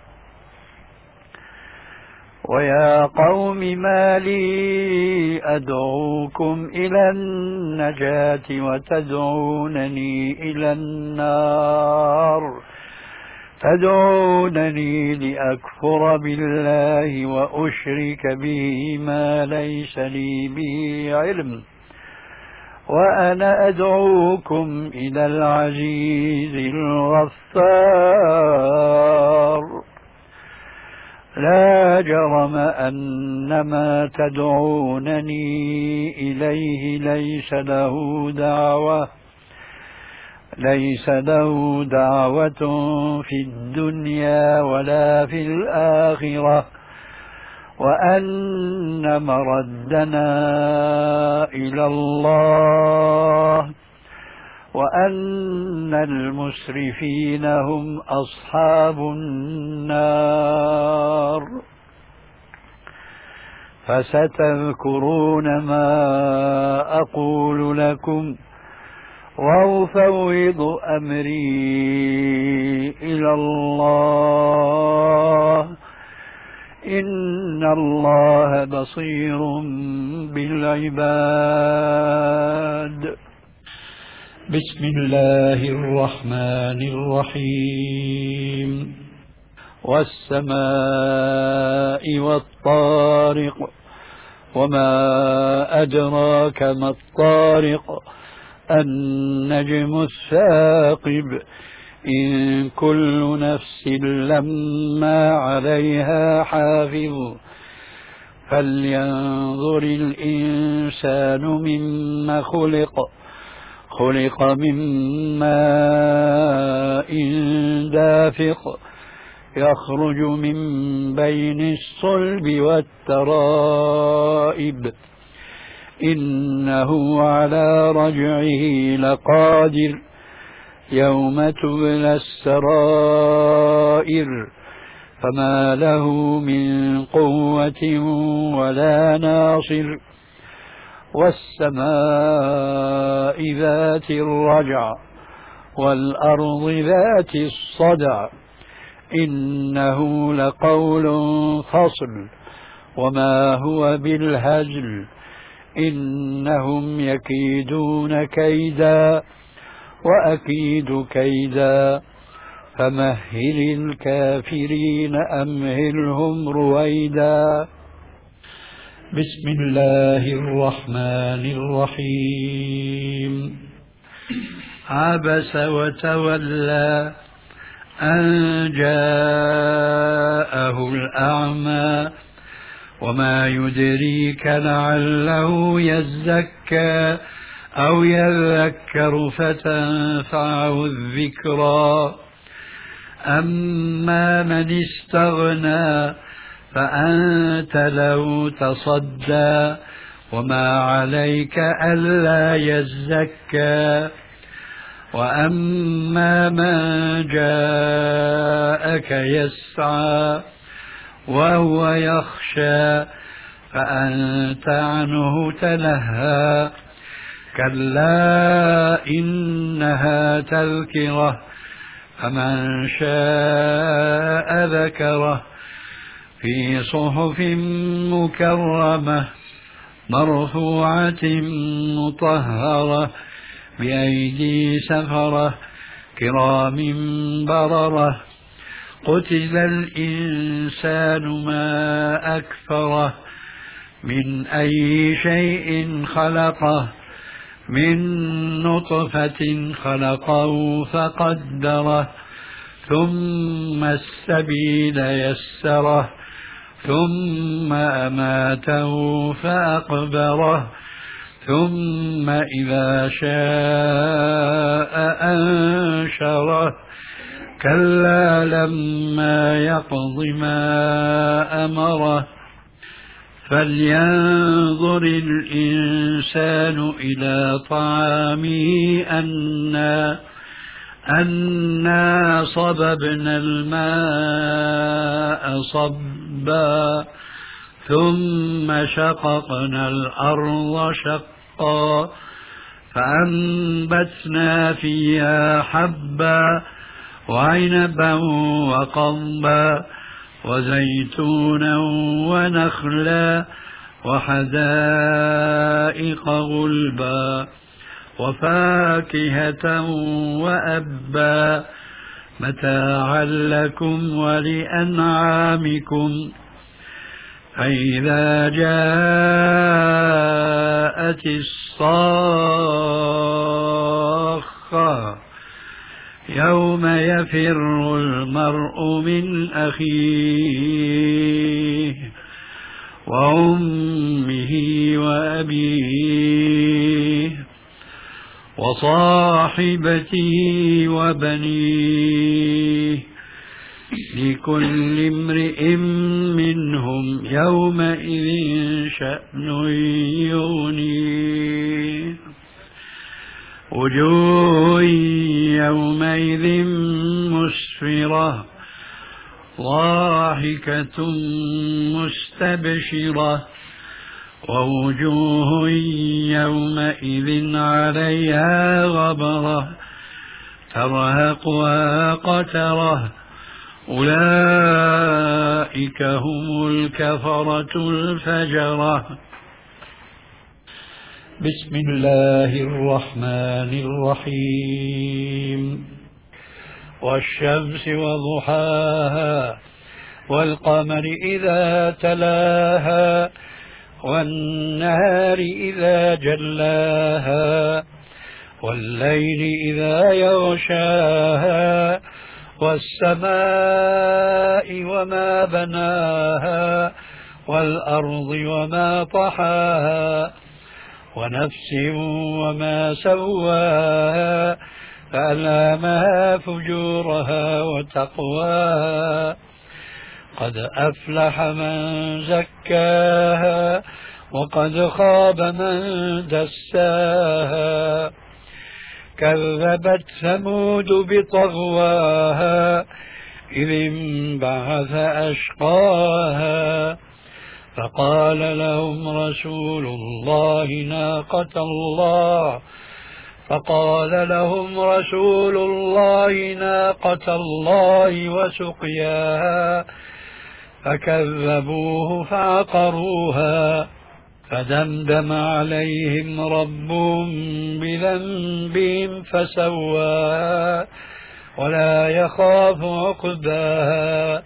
ويا قوم ما لي أدعوكم إلى النجاة وتدعونني إلى النار تدعونني لأكفر بالله وأشرك به ما ليس لي به علم وأنا أدعوكم إلى العزيز الغفار لا جرم أن ما تدعونني إليه ليس له دعوة ليس له دعوة في الدنيا ولا في الآخرة وأن مردنا إلى الله وأن المسرفين هم أصحاب النار فستذكرون ما أقول لكم وأفوض أمري إلى الله إن الله بصير بالعباد بسم الله الرحمن الرحيم والسماء والطارق وما أدراك ما الطارق النجم الثاقب إن كل نفس لما عليها حافظ فلينظر الإنسان مما خلق خلق من ماء دافق يخرج من بين الصلب والترائب إنه على رجعه لقادر يوم تبلى السرائر فما له من قوة ولا ناصر والسماء ذات الرجع والأرض ذات الصدع إنه لقول فصل وما هو بالهزل إنهم يكيدون كيدا وأكيد كيدا فمهل الكافرين أمهلهم رويدا. بسم الله الرحمن الرحيم. عبس وتولى أن جاءه الأعمى وما يدريك لعله يزكى أو يذكر فتنفعه الذكرى أما من استغنى فأنت له تصدى وما عليك ألا يزكى وأما من جاءك يسعى وهو يخشى فأنت عنه تلهى كلا إنها تذكرة فمن شاء ذكره في صحف مكرمة مرفوعة مطهرة بأيدي سفرة كرام بررة قتل الإنسان ما أكفره من أي شيء خلقه من نطفة خلقه فقدره ثم السبيل يسره ثم أماته فأقبره ثم إذا شاء أنشره كلا لما يقض ما أمره فلينظر الإنسان إلى طعامه أنا أنا صببنا الماء صبا ثم شققنا الأرض شقا فأنبتنا فيها حبا وعنبا وقضبا وزيتونا ونخلا وحدائق غلبا وفاكهة وأبا متاعا لكم ولأنعامكم فإذا جاءت الصاخة يوم يفر المرء من أخيه وأمه وأبيه وصاحبته وبنيه لكل امرئ منهم يومئذ شأن يغنيه وجوه يومئذ مسفرة ضاحكة مستبشرة ووجوه يومئذ عليها غبرة ترهقها قترة أولئك هم الكفرة الفجرة. بسم الله الرحمن الرحيم. والشمس وضحاها والقمر إذا تلاها والنهار إذا جلاها والليل إذا يغشاها والسماء وما بناها والأرض وما طحاها ونفس وما سواها فألهمها فجورها وتقواها قد أفلح من زكاها وقد خاب من دساها كذبت ثمود بطغواها إذ انبعث أشقاها فقال لهم رسول الله ناقة الله فقال لهم رسول الله ناقة الله وسقياها فكذبوه فعقروها فدمدم عليهم ربهم بذنبهم فسواها ولا يخاف عقباها.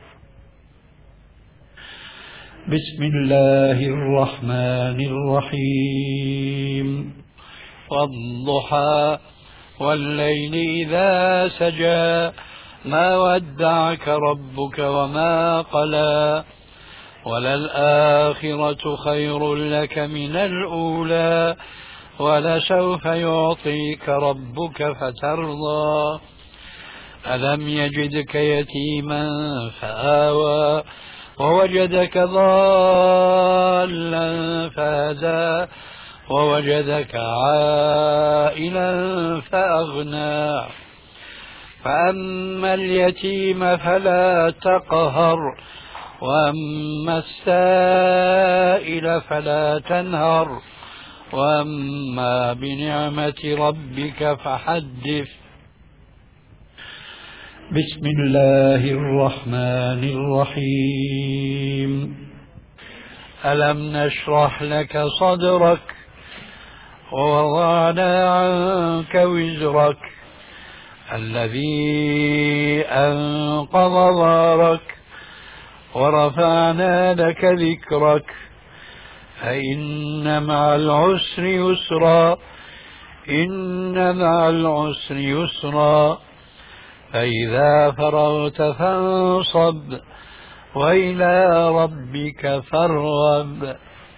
بسم الله الرحمن الرحيم. والضحى والليل إذا سجى ما ودعك ربك وما قلى وللآخرة خير لك من الأولى ولسوف يعطيك ربك فترضى ألم يجدك يتيما فآوى ووجدك ضالا فهدى ووجدك عائلا فأغنى فأما اليتيم فلا تقهر وأما السائل فلا تنهر وأما بنعمة ربك فحدث. بسم الله الرحمن الرحيم. ألم نشرح لك صدرك ووضعنا عنك وزرك الذي أنقض ظهرك ورفعنا لك ذكرك فإن مع العسر يسرا إن مع العسر يسرا فإذا فرغت فانصب وإلى ربك فارغب.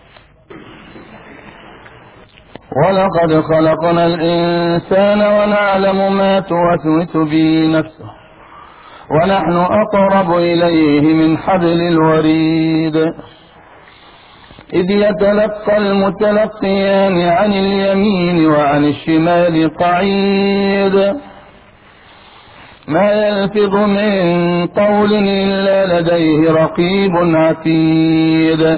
ولقد خلقنا الإنسان ونعلم ما توسوس به نفسه ونحن أقرب إليه من حبل الوريد إذ يتلقى المتلقيان عن اليمين وعن الشمال قعيد ما يلفظ من قول إلا لديه رقيب عتيد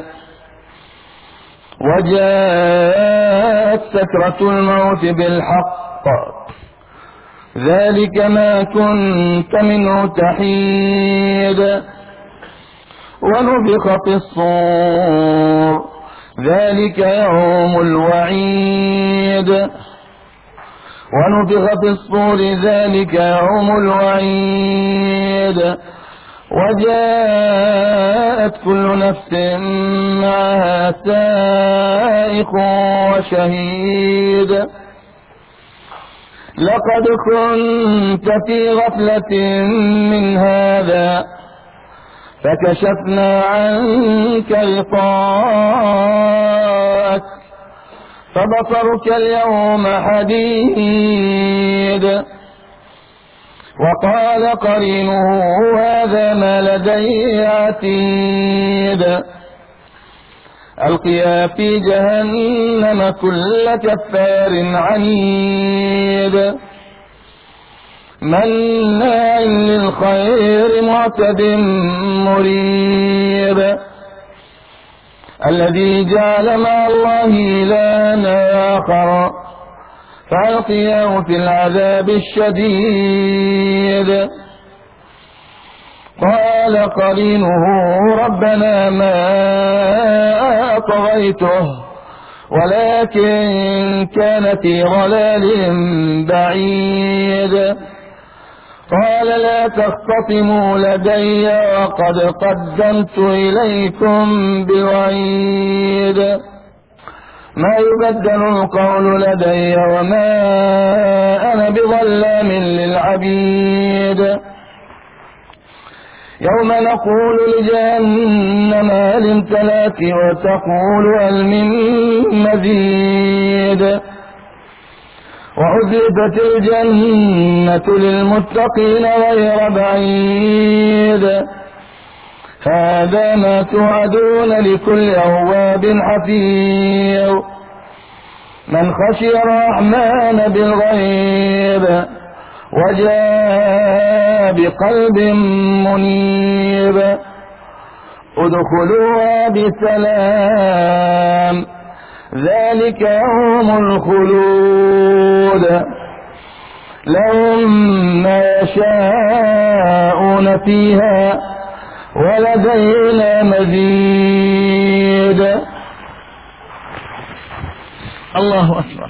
وجاءت سكرة الموت بالحق ذلك ما كنت منه تحيد ونفخ في الصور ذلك يوم الوعيد ونفخ في الصور ذلك يوم الوعيد وجاءت كل نفس معها سائق وشهيد لقد كنت في غفلة من هذا فكشفنا عنك غطاءك فبصرك اليوم حديد وقال قرينه هذا ما لدي عتيد ألقيا في جهنم كل كفار عنيد مناع للخير معتد مريب الذي جعل مع الله إلها آخر فألقياه في العذاب الشديد قال قرينه ربنا ما أطغيته ولكن كان في ضلال بعيد قال لا تختصموا لدي وقد قدمت إليكم بوعيد ما يبدل القول لدي وما أنا بظلام للعبيد يوم نقول لجهنم هل امتلأت وتقول هل من مزيد وأزلفت الجنة للمتقين غير بعيد هذا ما توعدون لكل أواب حفيظ من خشي الرحمن بالغيب وجاء بقلب منيب ادخلوها بسلام ذلك يوم الخلود لهم ما يشاءون فيها ولدينا مزيد. الله أكبر.